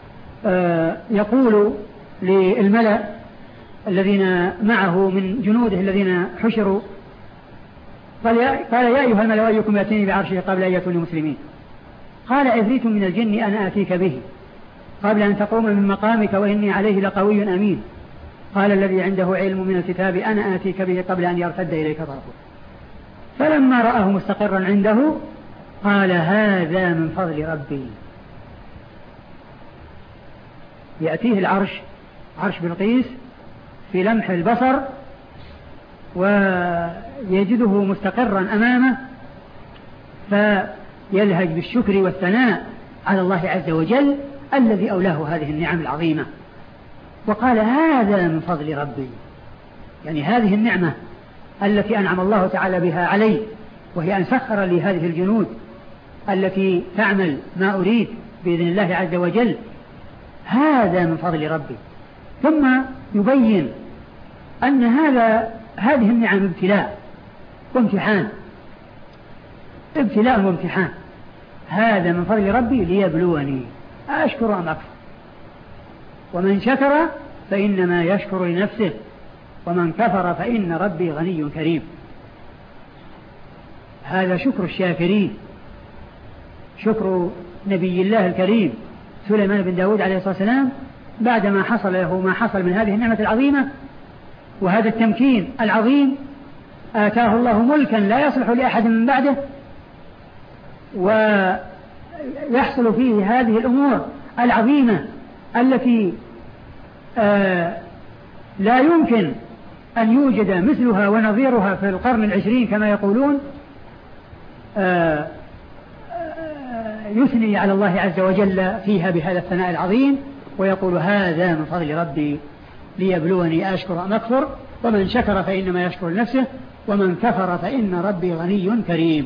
يقول للملأ الذين معه من جنوده الذين حشروا قال يا, قال يا أيها الملأ أيكم يأتيني بعرشه قبل أن يأتوني مسلمين. قال عفريت من الجن أنا آتيك به قبل أن تقوم من مقامك وإني عليه لقوي أمين. قال الذي عنده علم من الكتاب أنا آتيك به قبل أن يرتد إليك طرفه. فلما رآه مستقرا عنده قال هذا من فضل ربي. يأتيه العرش عرش بلقيس في لمح البصر ويجده مستقرا أمامه، فيلهج بالشكر والثناء على الله عز وجل الذي أولاه هذه النعم العظيمة. وقال هذا من فضل ربي، يعني هذه النعمة التي أنعم الله تعالى بها علي، وهي أن سخر لي هذه الجنود التي تعمل ما أريد بإذن الله عز وجل، هذا من فضل ربي. ثم يبين أن هذا هذه النعم ابتلاء وامتحان، ابتلاء وامتحان. هذا من فضل ربي ليبلوني أشكر أم أكفر، ومن شكر فإنما يشكر لنفسه ومن كفر فإن ربي غني كريم. هذا شكر الشاكرين، شكر نبي الله الكريم سليمان بن داود عليه الصلاة والسلام بعدما حصل له ما حصل من هذه النعمة العظيمة وهذا التمكين العظيم. آتاه الله ملكا لا يصلح لأحد من بعده، ويحصل فيه هذه الأمور العظيمة التي آه لا يمكن أن يوجد مثلها ونظيرها في القرن العشرين كما يقولون. آه يثني على الله عز وجل فيها بهذا الثناء العظيم ويقول هذا من فضل ربي ليبلوني أشكر أم أكفر، ومن شكر فإنما يشكر لنفسه ومن كفر فإن ربي غني كريم.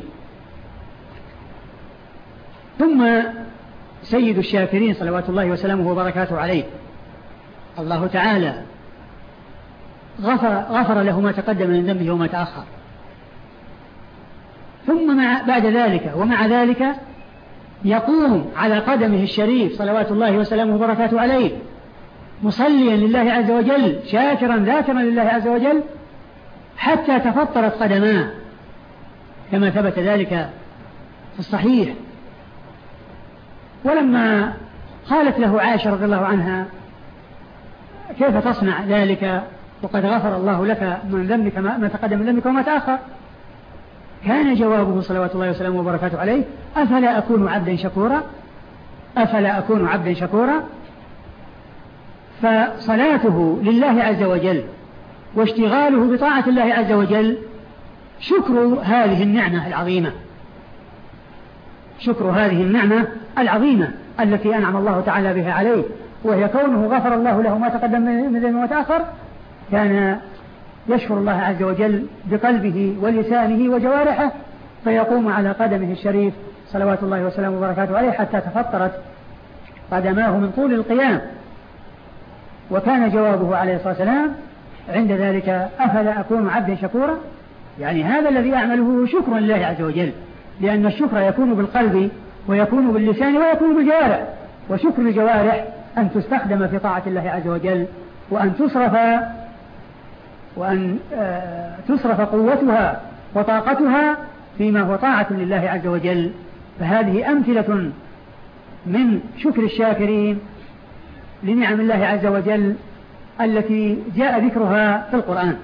ثم سيد الشاكرين صلوات الله وسلامه وبركاته عليه الله تعالى غفر, غفر له ما تقدم من ذنبه وما تأخر. ثم مع بعد ذلك ومع ذلك يقوم على قدمه الشريف صلوات الله وسلامه وبركاته عليه مصليا لله عز وجل شاكرا ذاكرا لله عز وجل حتى تفطرت قدماه كما ثبت ذلك في الصحيح. ولما قالت له عائشة رضي الله عنها كيف تصنع ذلك وقد غفر الله لك من ذنبك ما تقدم من ذنبك وما تأخر، كان جوابه صلوات الله وسلامه وبركاته عليه أفلا أكون عبدا شكورا أفلا أكون عبدا شكورا. فصلاته لله عز وجل واشتغاله بطاعة الله عز وجل شكر هذه النعمة العظيمة شكر هذه النعمة العظيمة التي أنعم الله تعالى بها عليه، وهي كونه غفر الله له ما تقدم من ذنبه وما تأخر. كان يشكر الله عز وجل بقلبه ولسانه وجوارحه فيقوم على قدمه الشريف صلوات الله وسلامه وبركاته عليه حتى تفطرت قدماه من طول القيام. وكان جوابه عليه الصلاة والسلام عند ذلك أفلا أكون عبدا شكورا، يعني هذا الذي أعمله شكر لله عز وجل، لأن الشكر يكون بالقلب ويكون باللسان ويكون بالجوارح، وشكر الجوارح أن تستخدم في طاعة الله عز وجل وأن تصرف وأن تصرف قوتها وطاقتها فيما هو طاعة لله عز وجل. فهذه أمثلة من شكر الشاكرين لنعم الله عز وجل التي جاء ذكرها في القرآن.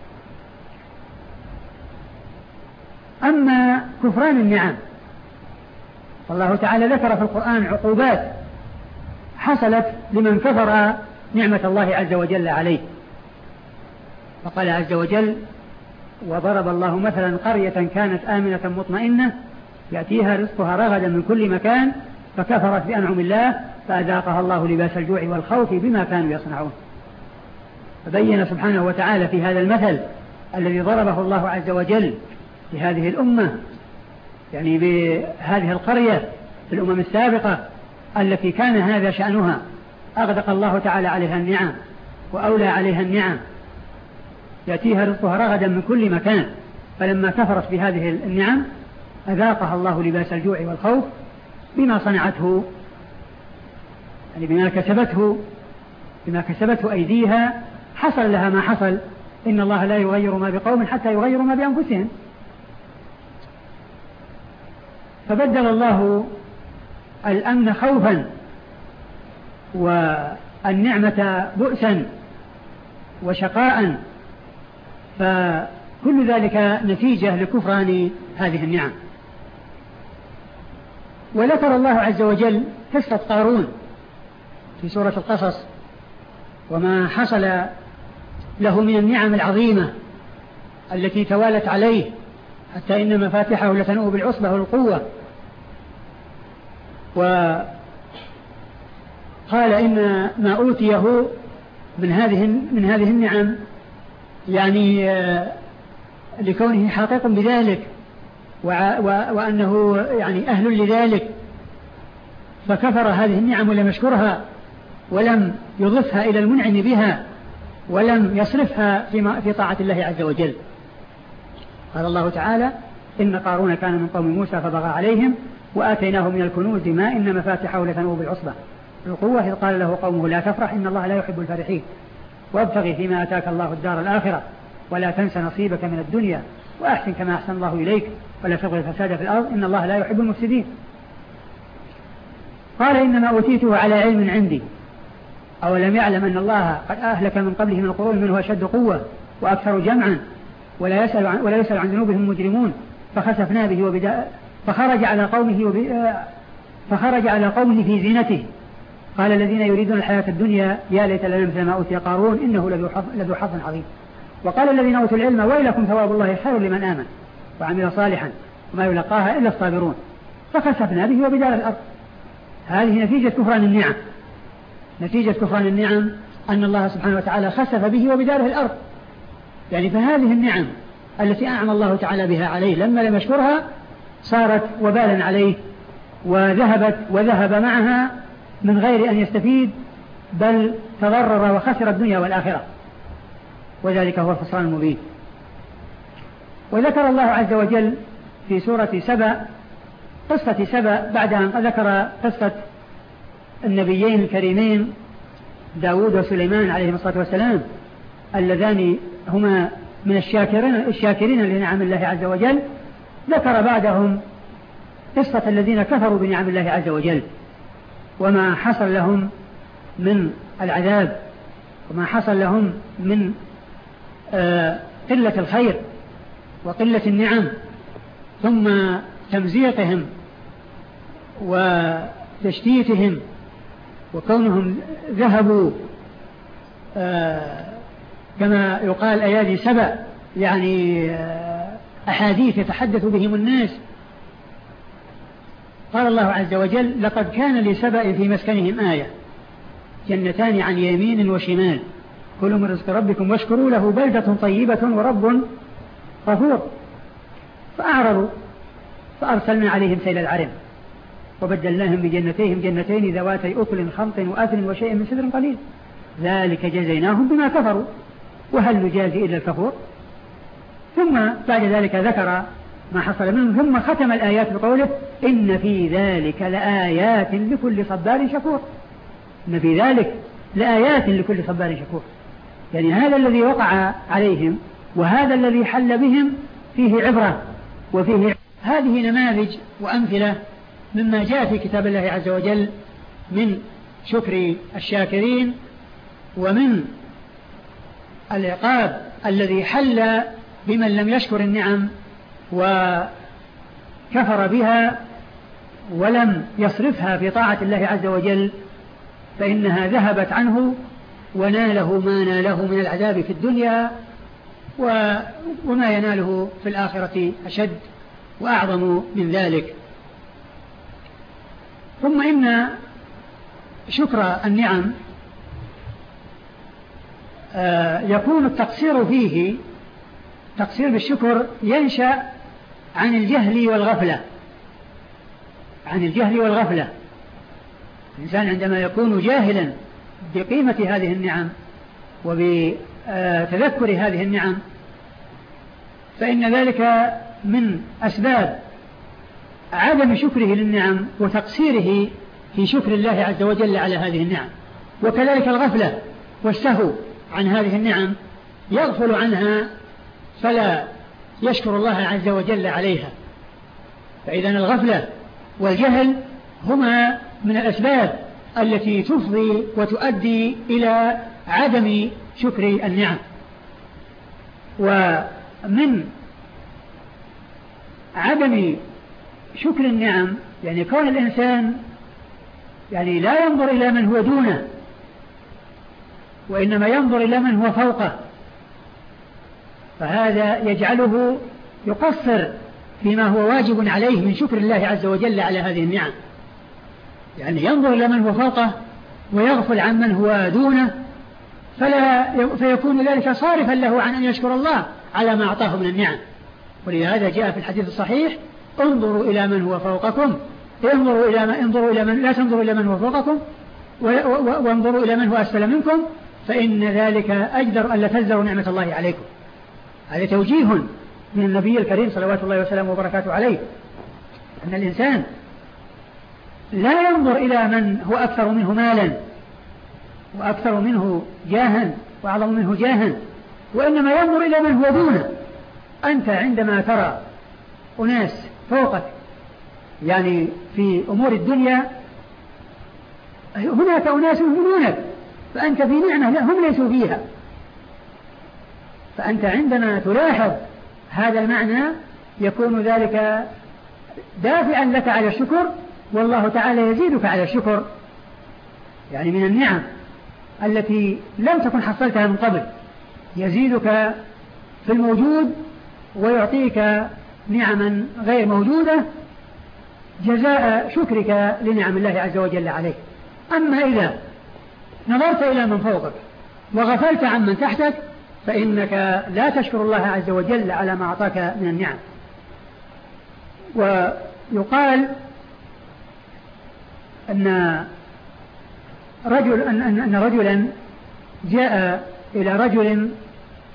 أما كفران النعم فالله تعالى ذكر في القرآن عقوبات حصلت لمن كفر نعمة الله عز وجل عليه، فقال عز وجل وضرب الله مثلا قرية كانت آمنة مطمئنة يأتيها رزقها رغدا من كل مكان فكفرت بأنعم الله فأذاقها الله لباس الجوع والخوف بما كانوا يصنعون. فبين سبحانه وتعالى في هذا المثل الذي ضربه الله عز وجل لهذه الأمة، يعني بهذه القرية في الأمم السابقة التي كان هذا شأنها، أغدق الله تعالى عليها النعم وأولى عليها النعم، يأتيها رزقها رغدا من كل مكان، فلما كفرت بهذه النعم أذاقها الله لباس الجوع والخوف بما صنعته، يعني بما كسبته بما كسبته أيديها حصل لها ما حصل. إن الله لا يغير ما بقوم حتى يغيروا ما بأنفسهم. فبدل الله الأمن خوفا والنعمة بؤسا وشقاء، فكل ذلك نتيجة لكفران هذه النعم. وذكر الله عز وجل قصة قارون في سورة القصص وما حصل له من النعم العظيمة التي توالت عليه حتى إن مفاتحه لتنوء بالعصبة والقوة. وقال إن ما أوتيه من هذه من هذه النعم يعني لكونه حقيق بذلك وأنه يعني أهل لذلك، فكفر هذه النعم ولم يشكرها ولم يضفها إلى المنعم بها ولم يصرفها في طاعة الله عز وجل. قال الله تعالى إن قارون كان من قوم موسى فبغى عليهم وآتيناه من الكنوز ما إن مفاتحه لتنوء بالعصبة بالقوة إذ قال له قومه لا تفرح إن الله لا يحب الفرحين وابتغي فيما آتاك الله الدار الآخرة ولا تنس نصيبك من الدنيا وأحسن كما أحسن الله إليك ولا تبغي الفساد في الأرض إن الله لا يحب المفسدين. قال إنما أوتيته على علم عندي أولم يعلم أن الله قد أهلك من قبله من القرون من هو أشد قوة وأكثر جمعا ولا يسأل عن, ولا يسأل عن ذنوبهم مجرمون فخسفنا به وبداء فخرج على قومه وب... فخرج على قومه في زينته. قال الذين يريدون الحياة الدنيا يا ليت لنا مثل ما أوتي قارون إنه لذو حظ عظيم. وقال الذين أوتوا العلم ويلكم ثواب الله خير لمن آمن وعمل صالحا وما يلقاها إلا الصابرون فخسفنا به وبدار الأرض. هذه نتيجة كفران النعم، نتيجة كفران النعم أن الله سبحانه وتعالى خسف به وبداره الأرض. يعني فهذه النعم التي أنعم الله تعالى بها عليه لما لم يشكرها صارت وبالا عليه وذهبت وذهب معها من غير أن يستفيد بل تضرر وخسر الدنيا والآخرة، وذلك هو الخسران المبين. وذكر الله عز وجل في سورة سبأ قصة سبأ بعد أن ذكر قصة النبيين الكريمين داود وسليمان عليهم الصلاة والسلام اللذان هما من الشاكرين, الشاكرين لنعم الله عز وجل، ذكر بعدهم قصة الذين كفروا بنعم الله عز وجل وما حصل لهم من العذاب وما حصل لهم من آه قلة الخير وقلة النعم، ثم تمزيقهم وتشتيتهم وكونهم ذهبوا آه كما يقال أيادي سبأ، يعني آه أحاديث يتحدث بهم الناس. قال الله عز وجل: لقد كان لسبأ في مسكنهم آية جنتان عن يمين وشمال كلوا من رزق ربكم واشكروا له بلدة طيبة ورب غفور. فأعرضوا فأرسلنا عليهم سيل العرم وبدلناهم بجنتيهم جنتين ذواتي أكل خمط وأثل وشيء من سدر قليل ذلك جزيناهم بما كفروا وهل نجازي إلا الكفور. ثم بعد ذلك ذكر ما حصل منهم، ثم ختم الآيات بقوله: إن في ذلك لآيات لكل صبار شكور. إن في ذلك لآيات لكل صبار شكور، يعني هذا الذي وقع عليهم وهذا الذي حل بهم فيه عبرة وفيه. هذه نماذج وأمثلة مما جاء في كتاب الله عز وجل من شكر الشاكرين ومن العقاب الذي حل بمن لم يشكر النعم وكفر بها ولم يصرفها في طاعة الله عز وجل، فإنها ذهبت عنه وناله ما ناله من العذاب في الدنيا وما يناله في الآخرة أشد وأعظم من ذلك. ثم إن شكر النعم يكون التقصير فيه، تقصير بالشكر ينشأ عن الجهل والغفلة، عن الجهل والغفلة. الإنسان عندما يكون جاهلا بقيمة هذه النعم وبتذكر هذه النعم فإن ذلك من أسباب عدم شكره للنعم وتقصيره في شكر الله عز وجل على هذه النعم. وكذلك الغفلة والسهو عن هذه النعم، يغفل عنها فلا يشكر الله عز وجل عليها. فإذا الغفلة والجهل هما من الأسباب التي تفضي وتؤدي إلى عدم شكر النعم. ومن عدم شكر النعم يعني كون الإنسان يعني لا ينظر إلى من هو دونه وإنما ينظر إلى من هو فوقه، فهذا يجعله يقصر فيما هو واجب عليه من شكر الله عز وجل على هذه النعم. يعني ينظر إلى من هو فوقه ويغفل عن من هو دونه، فلا فيكون ذلك صارفا له عن أن يشكر الله على ما أعطاه من النعم. ولهذا جاء في الحديث الصحيح: انظروا إلى من هو فوقكم، انظروا إلى من انظروا إلى من لا تنظروا إلى من هو فوقكم وانظروا إلى من هو أسفل منكم فإن ذلك أجدر ألا تزدروا نعمة الله عليكم. هذا توجيه من النبي الكريم صلوات الله وسلامه وبركاته عليه، أن الإنسان لا ينظر إلى من هو أكثر منه مالا وأكثر منه جاها وأعظم منه جاها، وإنما ينظر إلى من هو دونه. أنت عندما ترى أناس فوقك يعني في أمور الدنيا، هناك أناس دونك فأنت في نعمة هم ليسوا فيها، فأنت عندما تلاحظ هذا المعنى يكون ذلك دافعا لك على الشكر، والله تعالى يزيدك على الشكر، يعني من النعم التي لم تكن حصلتها من قبل يزيدك في الموجود ويعطيك نعما غير موجودة جزاء شكرك لنعم الله عز وجل عليك. أما إذا نظرت إلى من فوقك وغفلت عن من تحتك فإنك لا تشكر الله عز وجل على ما أعطاك من النعم. ويقال أن رجل أن, أن رجلا جاء إلى رجل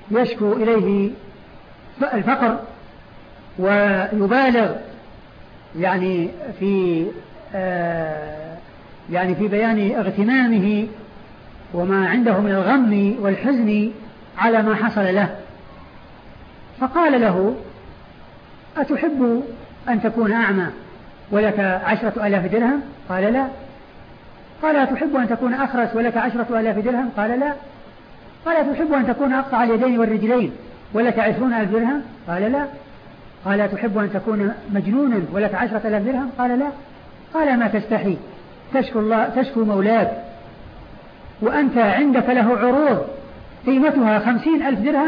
يشكو إليه الفقر ويبالغ يعني في آه يعني في بيان اغتمامه وما عنده من الغم والحزن على ما حصل له، فقال له: أتحب أن تكون أعمى ولك عشرة آلاف درهم؟ قال: لا. قال: أتحب أن تكون أخرس ولك عشرة آلاف درهم؟ قال: لا. قال: أتحب أن تكون أقطع اليدين والرجلين ولك عشرون ألف درهم؟ قال: لا. قال: أتحب أن تكون مجنونا ولك عشرة آلاف درهم؟ قال: لا. قال: ما تستحي تشكو الله تشكو مولاك وأنت عندك له عروض قيمتها خمسين ألف درهم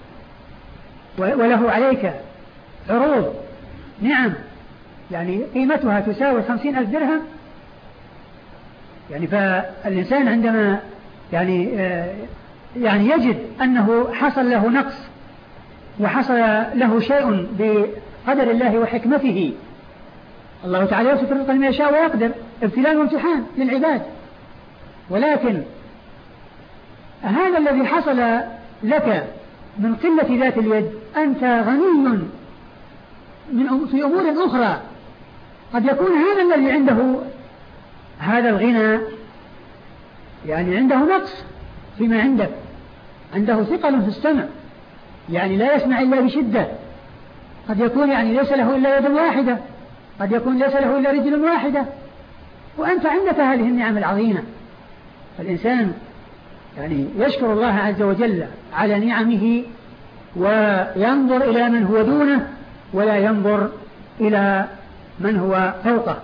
وله عليك عروض نعم يعني قيمتها تساوي خمسين ألف درهم. يعني فالإنسان عندما يعني آه يعني يجد أنه حصل له نقص وحصل له شيء بقدر الله وحكمته، الله تعالى يوسف الرزق لمن يشاء ويقدر، ابتلاء وامتحان للعباد، ولكن هذا الذي حصل لك من قلة ذات اليد أنت غني من في أمور أخرى، قد يكون هذا الذي عنده هذا الغنى يعني عنده نقص فيما عندك، عنده ثقل في السمع، يعني لا يسمع إلا بشدة، قد يكون يعني ليس له إلا يد واحدة، قد يكون ليس له إلا رجل واحدة، وأنت عندك هذه النعم العظيمة. فالإنسان يعني يشكر الله عز وجل على نعمه وينظر إلى من هو دونه ولا ينظر إلى من هو فوقه.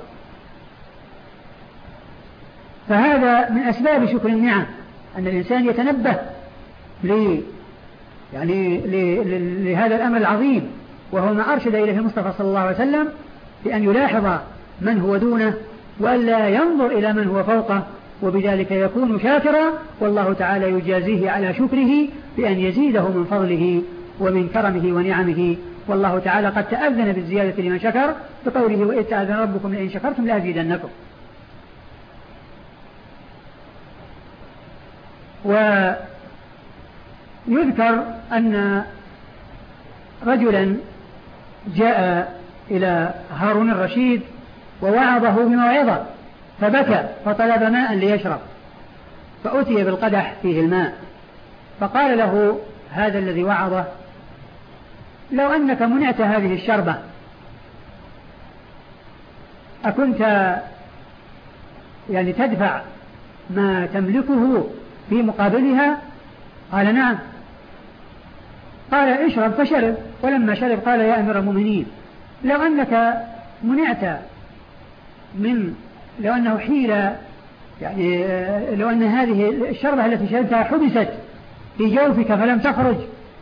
فهذا من أسباب شكر النعم، أن الإنسان يتنبه ل يعني لهذا الأمر العظيم، وهو ما أرشد إليه المصطفى صلى الله عليه وسلم، بأن يلاحظ من هو دونه وألا ينظر إلى من هو فوقه، وبذلك يكون شاكرا، والله تعالى يجازيه على شكره بأن يزيده من فضله ومن كرمه ونعمه. والله تعالى قد تأذن بالزيادة لمن شكر بقوله: وإذ تأذن ربكم لئن شكرتم لأزيدنكم. ويذكر أن رجلا جاء إلى هارون الرشيد ووعظه بموعظة فبكى فطلب ماء ليشرب، فأتي بالقدح فيه الماء، فقال له هذا الذي وعظه: لو أنك منعت هذه الشربة أكنت يعني تدفع ما تملكه في مقابلها؟ قال: نعم. قال: اشرب، فشرب، ولما شرب قال: يا أمير المؤمنين، لو أنك منعت من لو أنه حيل يعني لو أن هذه الشربة التي شربتها حبست في جوفك فلم تخرج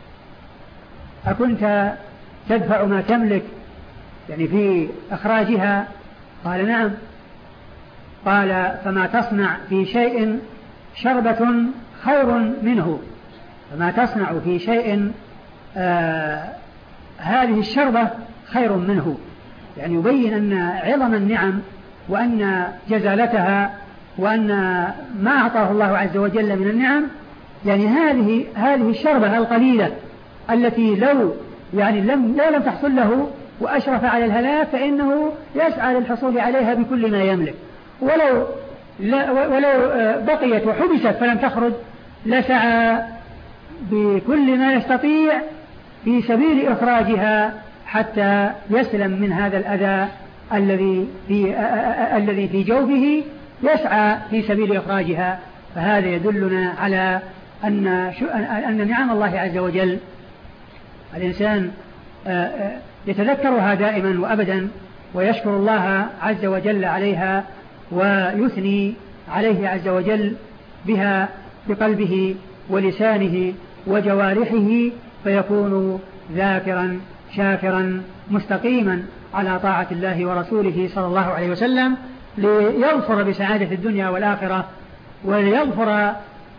أكنت تدفع ما تملك يعني في إخراجها؟ قال: نعم. قال: فما تصنع في شيء شربة خير منه، فما تصنع في شيء آه هذه الشربة خير منه. يعني يبين أن عظم النعم وأن جزالتها وأن ما أعطاه الله عز وجل من النعم، يعني هذه هذه الشربة القليلة التي لو يعني لم لا لم تحصل له وأشرف على الهلاك فإنه يسعى للحصول عليها بكل ما يملك، ولو لا ولو بقيت وحبست فلم تخرج لسعى بكل ما يستطيع في سبيل إخراجها حتى يسلم من هذا الأذى الذي في الذي في جوفه، يسعى في سبيل إخراجها. فهذا يدلنا على أن أن نعم الله عز وجل الإنسان يتذكرها دائما وأبدا ويشكر الله عز وجل عليها ويثني عليه عز وجل بها بقلبه ولسانه وجوارحه، فيكون ذاكرا شاكرا مستقيما على طاعة الله ورسوله صلى الله عليه وسلم، ليظفر بسعادة الدنيا والآخرة، وليظفر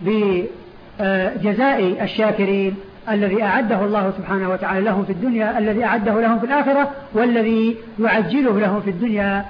بجزاء الشاكرين الذي أعده الله سبحانه وتعالى لهم في الدنيا، الذي أعده لهم في الآخرة، والذي يعجله لهم في الدنيا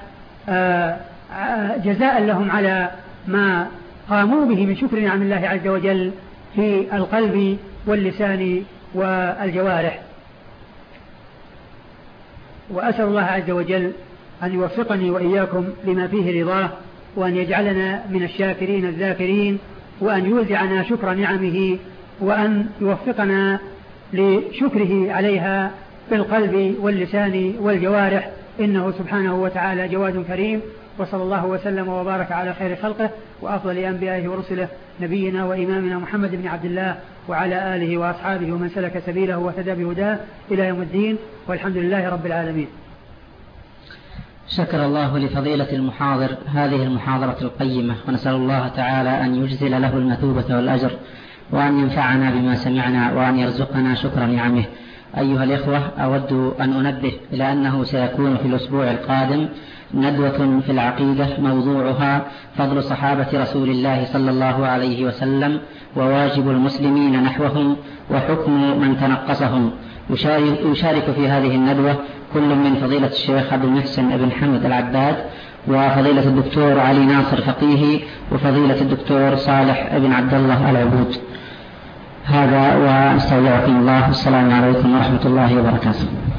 جزاء لهم على ما قاموا به من شكر نعم الله عز وجل في القلب واللسان والجوارح. وأسأل الله عز وجل أن يوفقني وإياكم لما فيه رضاه، وأن يجعلنا من الشاكرين الذاكرين، وأن يوزعنا شكر نعمه، وأن يوفقنا لشكره عليها بالقلب واللسان والجوارح، إنه سبحانه وتعالى جواد كريم. وصلى الله وسلم وبارك على خير خلقه وأفضل أنبيائه ورسله نبينا وإمامنا محمد بن عبد الله وعلى آله وأصحابه ومن سلك سبيله واهتدى بهداه إلى يوم الدين، والحمد لله رب العالمين. شكر الله لفضيلة المحاضر هذه المحاضرة القيمة، ونسأل الله تعالى أن يجزل له المثوبة والأجر، وأن ينفعنا بما سمعنا، وأن يرزقنا شكر نعمه. أيها الإخوة، أود أن أنبه إلى أنه سيكون في الأسبوع القادم ندوة في العقيدة موضوعها فضل صحابة رسول الله صلى الله عليه وسلم وواجب المسلمين نحوهم وحكم من تنقصهم. يشارك في هذه الندوة كل من فضيلة الشيخ عبد المحسن بن حمد العباد، وفضيلة الدكتور علي ناصر فقيهي، وفضيلة الدكتور صالح بن عبد الله العبود. هذا، واستودعكم الله، والسلام عليكم ورحمة الله وبركاته.